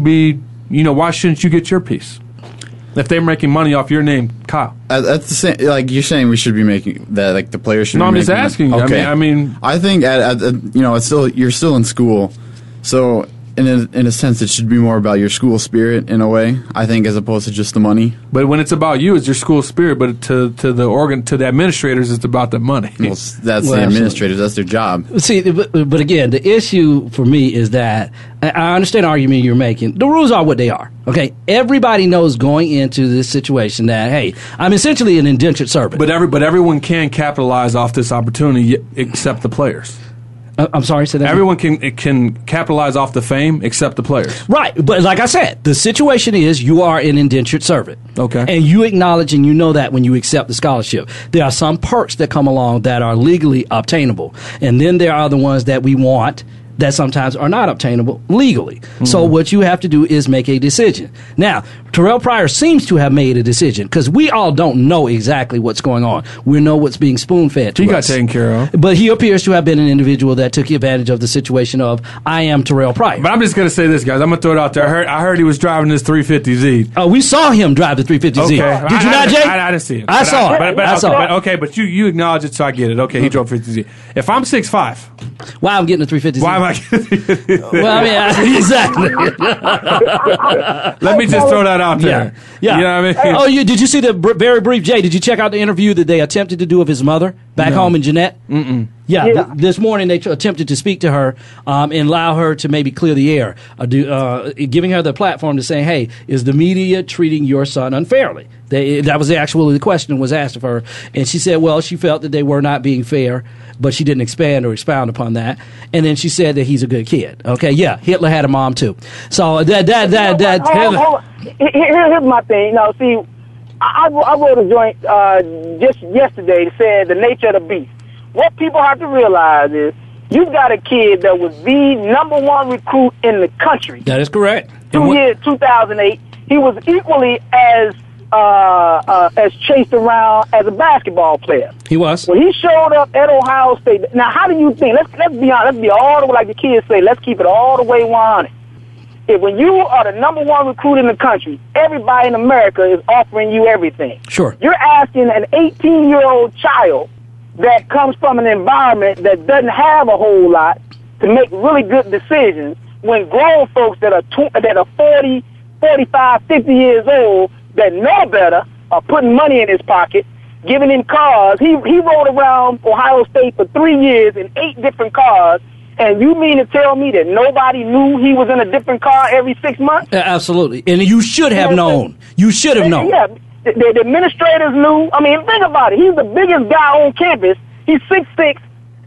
get your piece? If they're making money off your name, Kyle. That's the same. Like you're saying, we should be making that. Like the players should. No, be I'm just asking you. Okay. I think it's still you're still in school, so in a sense, it should be more about your school spirit in a way. I think as opposed to just the money. But when it's about you, it's your school spirit. But to the administrators, it's about the money. Well, that's the administrators. That's their job. See, but again, the issue for me is that I understand the argument you're making. The rules are what they are. Okay, everybody knows going into this situation that, hey, I'm essentially an indentured servant. But everyone can capitalize off this opportunity except the players. I'm sorry, say that. Everyone can capitalize off the fame except the players. Right, but like I said, the situation is you are an indentured servant. Okay. And you acknowledge and you know that when you accept the scholarship. There are some perks that come along that are legally obtainable. And then there are the ones that we want that sometimes are not obtainable legally. Mm-hmm. So what you have to do is make a decision. Now, Terrell Pryor seems to have made a decision because we all don't know exactly what's going on. We know what's being spoon-fed to us. He got taken care of. But he appears to have been an individual that took advantage of the situation of, I am Terrell Pryor. But I'm just going to say this, guys. I'm going to throw it out there. I heard he was driving this 350Z. Oh, we saw him drive the 350Z. Okay. Did you not, Jay? I didn't see it. I saw it. But you acknowledge it, so I get it. Okay, he drove 50Z. If I'm 6'5", why I'm getting a 350Z? Why am I getting well, I mean, exactly. Let me just throw that out there. Yeah. You know what I mean? Oh, did you see the very brief, Jay, did you check out the interview that they attempted to do of his mother back home in Jeanette? Mm-mm. Yeah. This morning they attempted to speak to her and allow her to maybe clear the air, giving her the platform to say, hey, is the media treating your son unfairly? That was the question was asked of her. And she said, well, she felt that they were not being fair, but she didn't expand or expound upon that. And then she said that he's a good kid. Okay, yeah, Hitler had a mom too. So Here's my thing. Now, see, I wrote a joint just yesterday that said the nature of the beast. What people have to realize is you've got a kid that was the #1 recruit in the country. That is correct. 2008. He was equally as chased around as a basketball player. He was. When he showed up at Ohio State. Now, how do you think? Let's be honest. Let's be all the way, like the kids say. Let's keep it all the way 100. If when you are the #1 recruit in the country, everybody in America is offering you everything. Sure. You're asking an 18-year-old child that comes from an environment that doesn't have a whole lot to make really good decisions when grown folks that are 40, 45, 50 years old that know better are putting money in his pocket, giving him cars. He rode around Ohio State for 3 years in 8 different cars, and you mean to tell me that nobody knew he was in a different car every 6 months? Absolutely. And you should have known. You should have known. Yeah. The administrators knew. I mean, think about it. He's the biggest guy on campus. He's 6'6",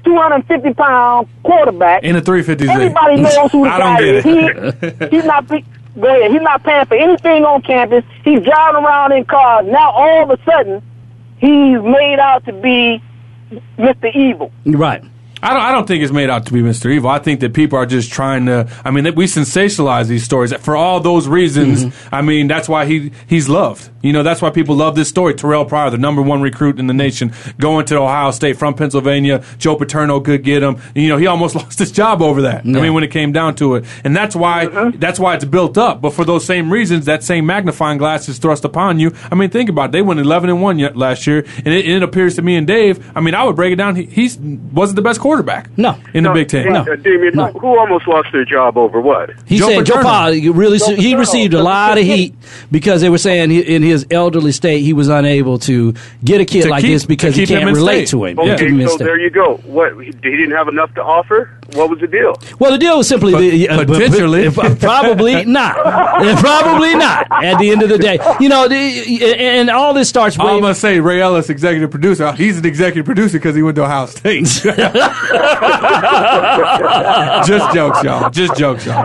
250-pound quarterback. In a 350Z. Everybody knows who the guy is. He's not. Go ahead. He's not paying for anything on campus. He's driving around in cars. Now all of a sudden, he's made out to be Mr. Evil. Right. I don't think it's made out to be Mr. Evil. I think that people are just trying to. I mean, we sensationalize these stories for all those reasons. Mm-hmm. I mean, that's why he's loved. You know, that's why people love this story. Terrell Pryor, the #1 recruit in the nation, going to Ohio State from Pennsylvania. Joe Paterno could get him. You know, he almost lost his job over that. Yeah. I mean, when it came down to it, and that's why it's built up. But for those same reasons, that same magnifying glass is thrust upon you. I mean, think about it. They went 11-1 last year, and it appears to me and Dave. I mean, I would break it down. He wasn't the best quarterback. No. In the Big Ten. No. Damien, who almost lost their job over what? He said Joe Pa he received a lot of heat because they were saying in his elderly state he was unable to get a kid like this because he can't relate to him. Okay, so there you go. What, he didn't have enough to offer? What was the deal? Well, the deal was simply potentially. Probably not. Probably not. At the end of the day, you know, and all this starts with. I'm gonna say Ray Ellis, executive producer. He's an executive producer because he went to Ohio State. Just jokes, y'all. Just jokes. You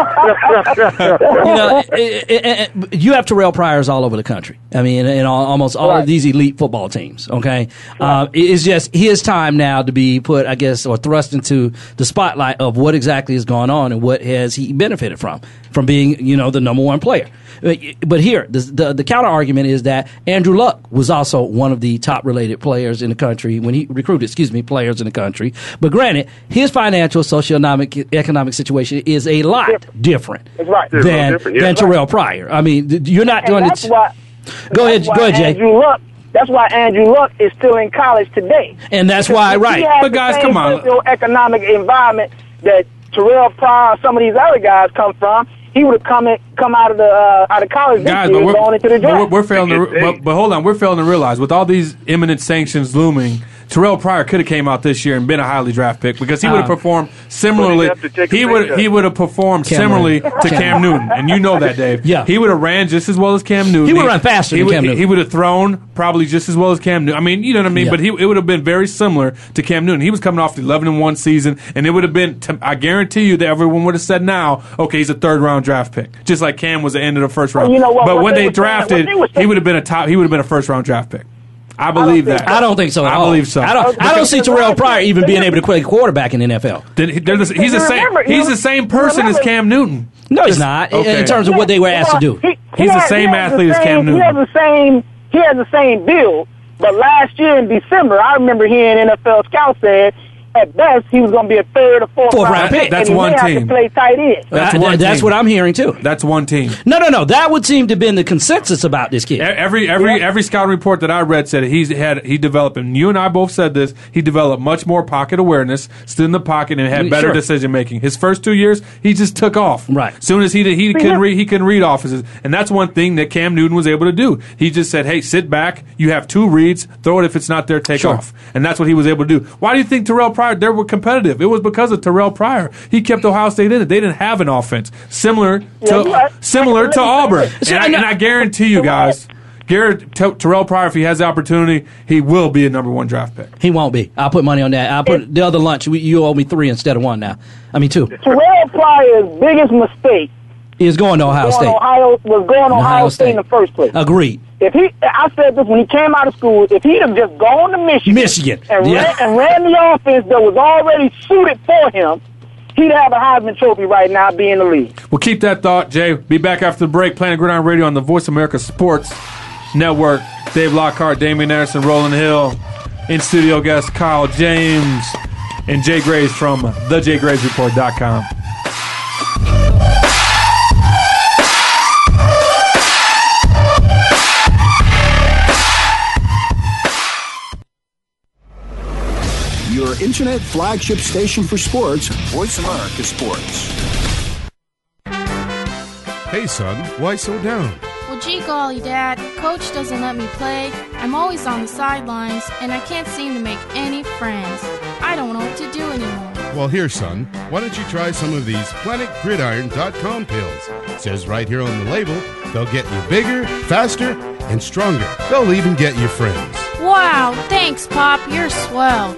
know, you have Terrell Pryors all over the country. I mean, in almost all of these elite football teams. Okay, it's just his time now to be put, I guess, or thrust into the spotlight of what exactly is going on and what has he benefited from being, you know, the #1 player. But here, the counter argument is that Andrew Luck was also one of the top related players in the country when he recruited, players in the country. But granted, his financial, socioeconomic situation is a lot different than Terrell Pryor. I mean, you're not doing it. Go ahead, Jay. That's why Andrew Luck is still in college today. And that's why, right. But guys, come on. Socioeconomic environment that Terrell Pryor, some of these other guys come from, he would have come out of college this year going into the draft. But hold on, we're failing to realize with all these imminent sanctions looming, Terrell Pryor could have came out this year and been a highly draft pick because he would have performed similarly. He would have performed similarly to Cam Newton, and you know that, Dave. Yeah. He would have ran just as well as Cam Newton. He would run faster than Cam Newton. He would have thrown probably just as well as Cam Newton. I mean, you know what I mean. Yeah. But it would have been very similar to Cam Newton. He was coming off the 11-1 season, and it would have been. I guarantee you that everyone would have said now, okay, he's a third-round draft pick, just like Cam was the end of the first round. Well, you know what, but what when they they were saying- drafted, what they were saying- he would have been a first-round draft pick. I believe that. I don't think so at all. I believe so. I don't see Terrell Pryor even being able to play quarterback in the NFL. He's the same person as Cam Newton. No, he's not. In terms of what they were asked to do. He's the same athlete as Cam Newton. He has the same build. But last year in December, I remember hearing NFL scouts said, at best, he was going to be a third or fourth round pick. That's and one he may team. have to play tight end. That's what I'm hearing too. That's one team. No. That would seem to have been the consensus about this kid. Every scouting report that I read said he developed, and you and I both said this. He developed much more pocket awareness, stood in the pocket, and had better decision making. His first 2 years, he just took off. Right. As soon as he couldn't read offenses, and that's one thing that Cam Newton was able to do. He just said, "Hey, sit back. You have two reads. Throw it if it's not there. Take off." And that's what he was able to do. Why do you think Terrell Pryor? They were competitive. It was because of Terrell Pryor. He kept Ohio State in it. They didn't have an offense similar to Auburn. And I guarantee you guys, Terrell Pryor, if he has the opportunity, he will be a number one draft pick. He won't be. I'll put money on that. I'll put the other lunch. You owe me 3 instead of 1 now. I mean 2. Terrell Pryor's biggest mistake is going to Ohio State. Was going to Ohio State in the first place. Agreed. I said this when he came out of school, if he'd have just gone to Michigan and ran the offense that was already suited for him, he'd have a Heisman Trophy right now, be in the league. Well, keep that thought, Jay. Be back after the break. Planet Gridiron Radio on the Voice America Sports Network. Dave Lockhart, Damian Anderson, Roland Hill. In studio guests Kyle James and Jay Graves from thejgraysreport.com. Your internet flagship station for sports, Voice America Sports. Hey, son, why so down? Well, gee golly, Dad, Coach doesn't let me play. I'm always on the sidelines, and I can't seem to make any friends. I don't know what to do anymore. Well, here, son, why don't you try some of these PlanetGridiron.com pills? It says right here on the label, they'll get you bigger, faster, and stronger. They'll even get you friends. Wow, thanks, Pop. You're swell.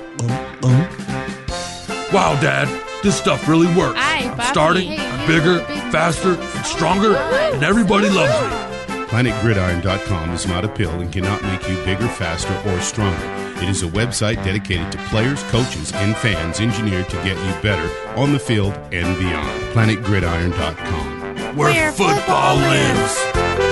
Wow, Dad, this stuff really works. Aye, Papi. Starting, Hey, bigger, faster, and stronger, and everybody loves me. PlanetGridiron.com is not a pill and cannot make you bigger, faster, or stronger. It is a website dedicated to players, coaches, and fans engineered to get you better on the field and beyond. PlanetGridiron.com. Where football lives.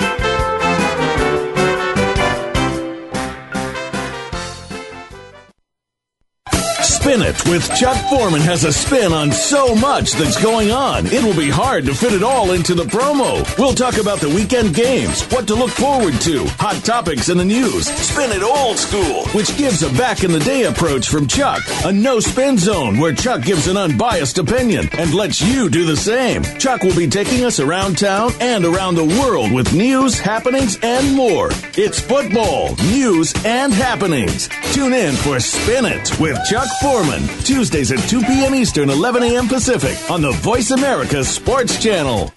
Spin It with Chuck Foreman has a spin on so much that's going on. It will be hard to fit it all into the promo. We'll talk about the weekend games, what to look forward to, hot topics in the news. Spin It old school, which gives a back-in-the-day approach from Chuck. A no-spin zone where Chuck gives an unbiased opinion and lets you do the same. Chuck will be taking us around town and around the world with news, happenings, and more. It's football, news, and happenings. Tune in for Spin It with Chuck Foreman, Tuesdays at 2 p.m. Eastern, 11 a.m. Pacific on the Voice America Sports Channel.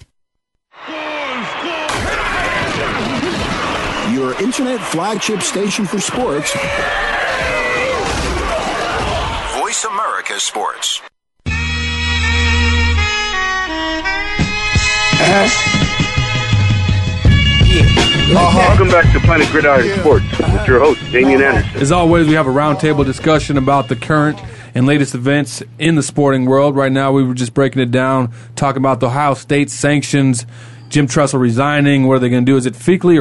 Your internet flagship station for sports. Voice America Sports. Welcome back to Planet Gridiron Sports with your host, Damian Anderson. As always, we have a roundtable discussion about the current and latest events in the sporting world. Right now, we were just breaking it down, talking about the Ohio State sanctions, Jim Tressel resigning. What are they going to do? Is it Fickle,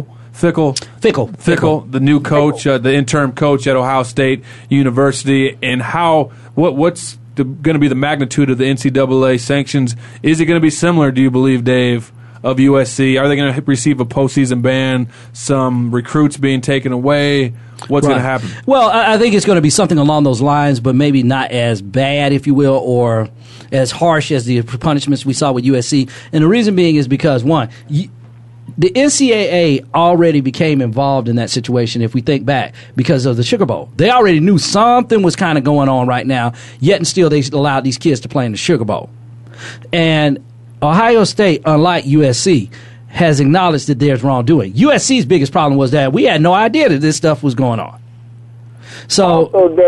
the new coach, the interim coach at Ohio State University, and what's going to be the magnitude of the NCAA sanctions? Is it going to be similar, do you believe, Dave, of USC? Are they going to receive a postseason ban? Some recruits being taken away? What's going to happen? Well, I think it's going to be something along those lines, but maybe not as bad, if you will, or as harsh as the punishments we saw with USC. And the reason being is because, one, the NCAA already became involved in that situation, if we think back, because of the Sugar Bowl. They already knew something was kind of going on right now, yet and still they allowed these kids to play in the Sugar Bowl. And Ohio State, unlike USC, has acknowledged that there's wrongdoing. USC's biggest problem was that we had no idea that this stuff was going on. So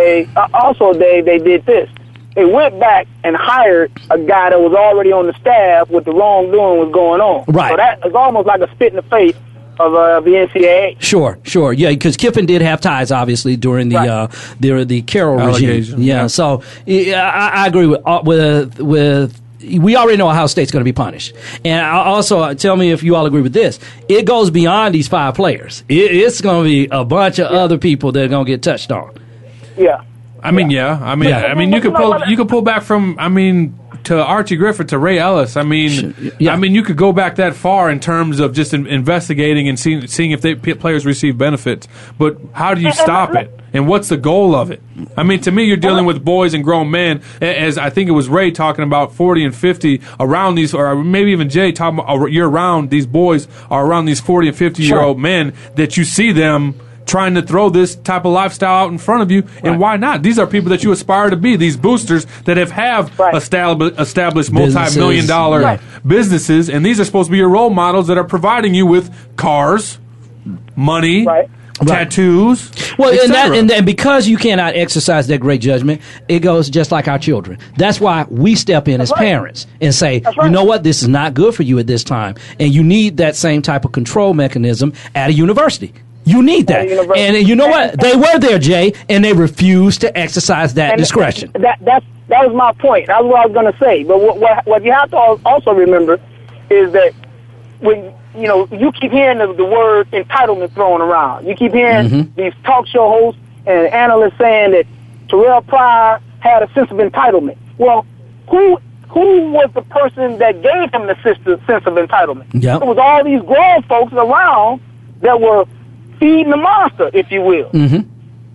also they did this. They went back and hired a guy that was already on the staff with the wrongdoing was going on. Right. So that is almost like a spit in the face of the NCAA. Sure. Yeah, because Kiffin did have ties, obviously, during the Carroll regime. Yeah. So I agree with. We already know Ohio State's going to be punished. And also, tell me if you all agree with this. It goes beyond these 5 players. It's going to be a bunch of other people that are going to get touched on. Yeah. I mean, you could pull back from, to Archie Griffith, to Ray Ellis. You could go back that far in terms of just investigating and seeing if players receive benefits. But how do you stop it? And what's the goal of it? To me, you're dealing with boys and grown men, as I think it was Ray talking about 40 and 50 around these, or maybe even Jay talking about year-round, these boys are around these 40 and 50-year-old men that you see them trying to throw this type of lifestyle out in front of you, and why not? These are people that you aspire to be, these boosters that have established multi-million-dollar businesses, and these are supposed to be your role models that are providing you with cars, money, tattoos. Well, and because you cannot exercise that great judgment, it goes just like our children. That's why we step in as parents and say, you know what, this is not good for you at this time, and you need that same type of control mechanism at a university. You need that. And you know what? They were there, Jay, and they refused to exercise that discretion. That was my point. That's what I was going to say. But what you have to also remember is that when you keep hearing the word entitlement thrown around. You keep hearing these talk show hosts and analysts saying that Terrell Pryor had a sense of entitlement. Well, who was the person that gave him the sense of entitlement? Yep. It was all these grown folks around that were feeding the monster, if you will. And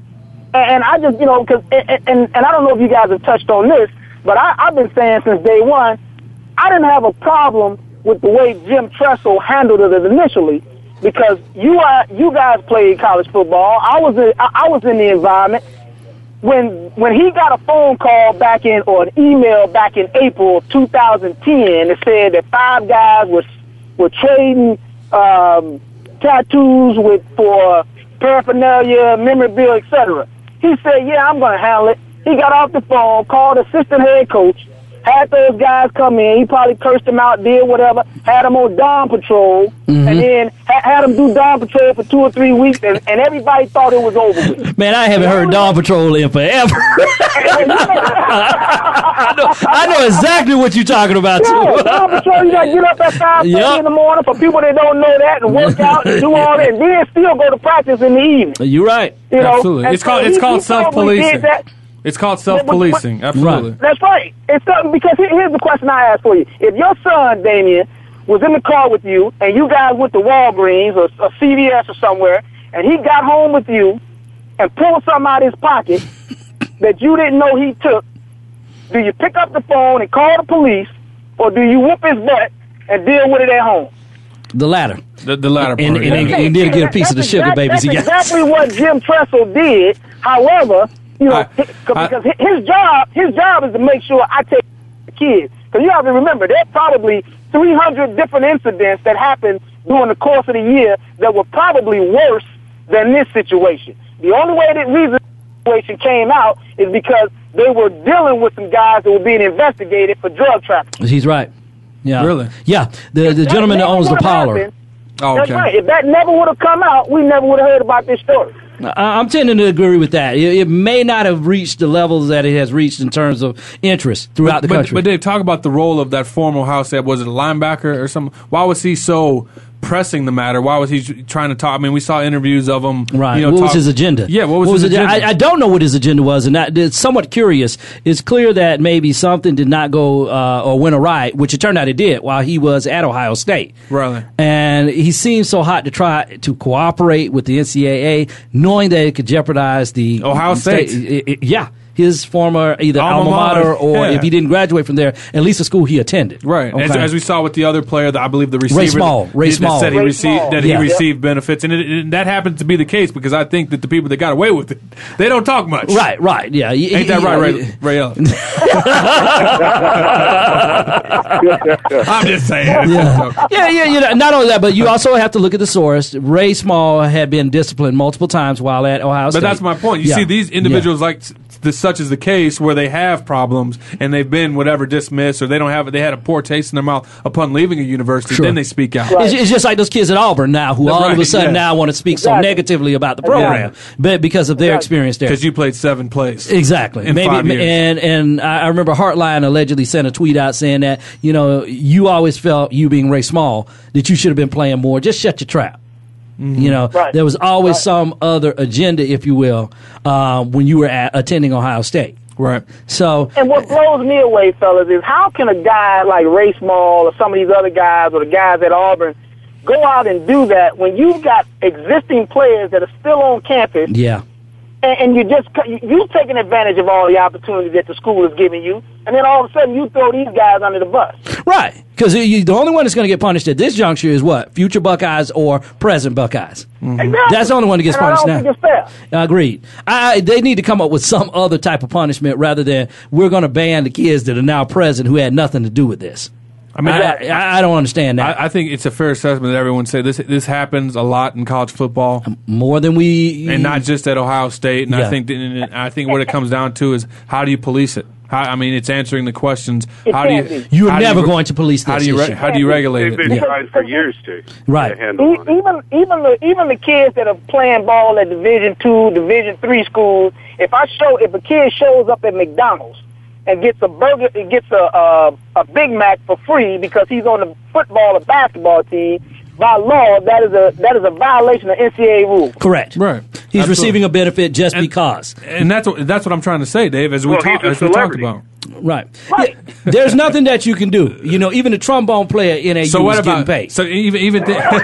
I just, because, and I don't know if you guys have touched on this, but I've been saying since day one, I didn't have a problem with the way Jim Tressel handled it initially, because you guys played college football. I was in the environment when he got a phone call or an email back in April of 2010 that said that 5 guys were trading tattoos for paraphernalia, memorabilia, etc. He said, yeah, I'm going to handle it. He got off the phone, called assistant head coach, had those guys come in. He probably cursed them out, did whatever, had them on dawn patrol, and then had them do dawn patrol for 2 or 3 weeks, and everybody thought it was over with. Man, I haven't heard dawn patrol in forever. I know exactly what you're talking about, too. Yeah, dawn patrol, you got to get up at 5:30 in the morning for people that don't know that, and work out and do all that, and then still go to practice in the evening. You're right. Absolutely. It's called self-policing. It's called self-policing. Absolutely. That's right. It's something, because here's the question I ask for you. If your son, Damien, was in the car with you and you guys went to Walgreens or CVS or somewhere, and he got home with you and pulled something out of his pocket that you didn't know he took, do you pick up the phone and call the police, or do you whoop his butt and deal with it at home? The latter. The latter part. And then get a piece of the sugar babies he got. That's exactly what Jim Tressel did. However, because his job is to make sure I take the kids. Because you have to remember, there are probably 300 different incidents that happened during the course of the year that were probably worse than this situation. The only way that reason situation came out is because they were dealing with some guys that were being investigated for drug trafficking. He's right. Yeah. Really? Yeah. The gentleman that owns the parlor. That's right. If that never would have come out, we never would have heard about this story. I'm tending to agree with that. It may not have reached the levels that it has reached in terms of interest throughout the country. But Dave, talk about the role of that former Ohio State. Was it a linebacker or something? Why was he so pressing the matter? Why was he trying to talk? I mean, we saw interviews of him. Right. What was his agenda? Yeah, what was his agenda? I don't know what his agenda was, and it's somewhat curious. It's clear that maybe something did not go or went awry, which it turned out it did while he was at Ohio State. Really? And he seemed so hot to try to cooperate with the NCAA, knowing that it could jeopardize the Ohio State. Yeah. his former either alma mater or if he didn't graduate from there, at least the school he attended. Right. Okay. As we saw with the other player, I believe the receiver. Ray Small. Said he received benefits. And that happened to be the case because I think that the people that got away with it, they don't talk much. Right. Yeah. Ain't that right, Ray Allen? I'm just saying. Yeah. Not only that, but you also have to look at the source. Ray Small had been disciplined multiple times while at Ohio State. But that's my point. You see these individuals like such is the case where they have problems and they've been dismissed or they had a poor taste in their mouth upon leaving a university. Then they speak out. Right. It's just like those kids at Auburn now who all of a sudden now want to speak so negatively about the program, but because of their experience there. Because you played 7 plays. Exactly. In 5 years. And I remember Heartline allegedly sent a tweet out saying that, you always felt, you being Ray Small, that you should have been playing more. Just shut your trap. Mm-hmm. There was always some other agenda, if you will, when you were attending Ohio State. Right. So, and what blows me away, fellas, is how can a guy like Ray Small or some of these other guys or the guys at Auburn go out and do that when you've got existing players that are still on campus? Yeah. And you're taking advantage of all the opportunities that the school is giving you, and then all of a sudden you throw these guys under the bus. Right, because the only one that's going to get punished at this juncture is what? Future Buckeyes or present Buckeyes. Mm-hmm. Exactly. That's the only one that gets punished now. I don't think it's fair. Agreed. They need to come up with some other type of punishment rather than we're going to ban the kids that are now present who had nothing to do with this. I mean, I don't understand that. I think it's a fair assessment that everyone say this happens a lot in college football, more than and not just at Ohio State. And I think what it comes down to is how do you police it? It's answering the questions. You're never going to police this issue. How do you regulate it? They've been trying for years to handle it. Even the kids that are playing ball at Division II, Division III schools. If a kid shows up at McDonald's and gets a burger, and gets a Big Mac for free because he's on the football or basketball team, by law, that is a violation of NCAA rules. Correct. Right. He's receiving a benefit just because. And that's what I'm trying to say, Dave. As we talked about. Right. Yeah, there's nothing that you can do. Even the trombone player in a so what about, getting paid. So even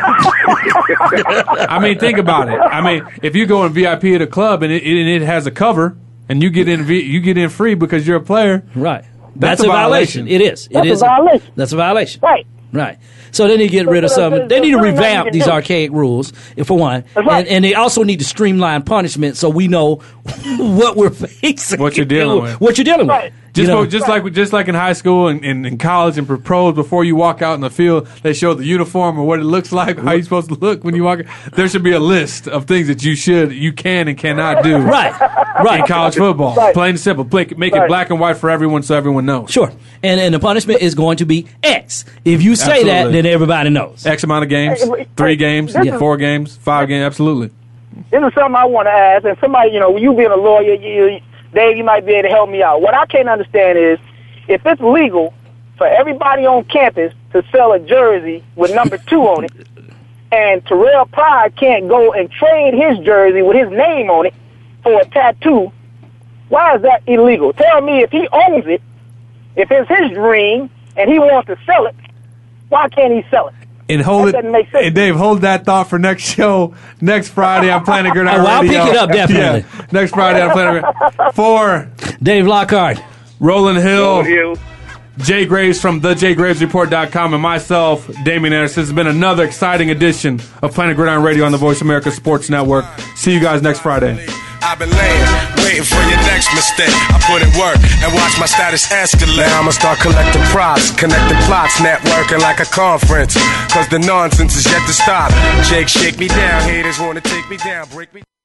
think about it. If you go in VIP at a club and it has a cover and you get in free because you're a player. Right. That's a violation. It is. That's a violation. That's a violation. Right. So they need to get rid of some. They need to revamp these archaic rules, for one, and they also need to streamline punishment so we know what we're facing, what you're dealing with. Just like in high school and in college and for pros, before you walk out in the field, they show the uniform or what it looks like, how you're supposed to look when you walk. There should be a list of things that you can and cannot do. Right. In college football, plain and simple. Make it black and white for everyone, so everyone knows. Sure. And the punishment is going to be X. If you say that, then everybody knows. X amount of games, 3 games, 4 games, 5 games. Absolutely. This is something I want to ask, and somebody, you being a lawyer, Dave, you might be able to help me out. What I can't understand is if it's legal for everybody on campus to sell a jersey with number 2 on it, and Terrell Pryor can't go and trade his jersey with his name on it for a tattoo, why is that illegal? Tell me if he owns it, if it's his dream and he wants to sell it, why can't he sell it? And and Dave, hold that thought for next show. Next Friday, I'm planning to go down I'll pick it up, definitely. Yeah. Next Friday, I'm planning for Dave Lockhart, Roland Hill, Jay Graves from thejgravesreport.com, and myself, Damian Anderson. This has been another exciting edition of Planet Gridiron Radio on the Voice America Sports Network. See you guys next Friday. I've been waiting for your next mistake. I put in work and watch my status escalate. Now I'ma start collecting props, connecting plots, networking like a conference. Cause the nonsense is yet to stop. Jake, shake me down. Haters wanna take me down, break me.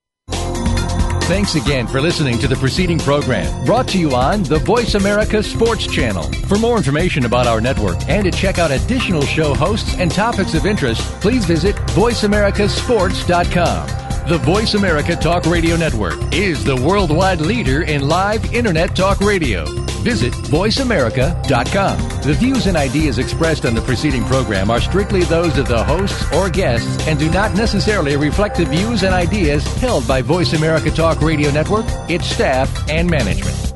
Thanks again for listening to the preceding program, brought to you on the Voice America Sports Channel. For more information about our network and to check out additional show hosts and topics of interest, please visit voiceamericasports.com. The Voice America Talk Radio Network is the worldwide leader in live Internet talk radio. Visit voiceamerica.com. The views and ideas expressed on the preceding program are strictly those of the hosts or guests and do not necessarily reflect the views and ideas held by Voice America Talk Radio Network, its staff, and management.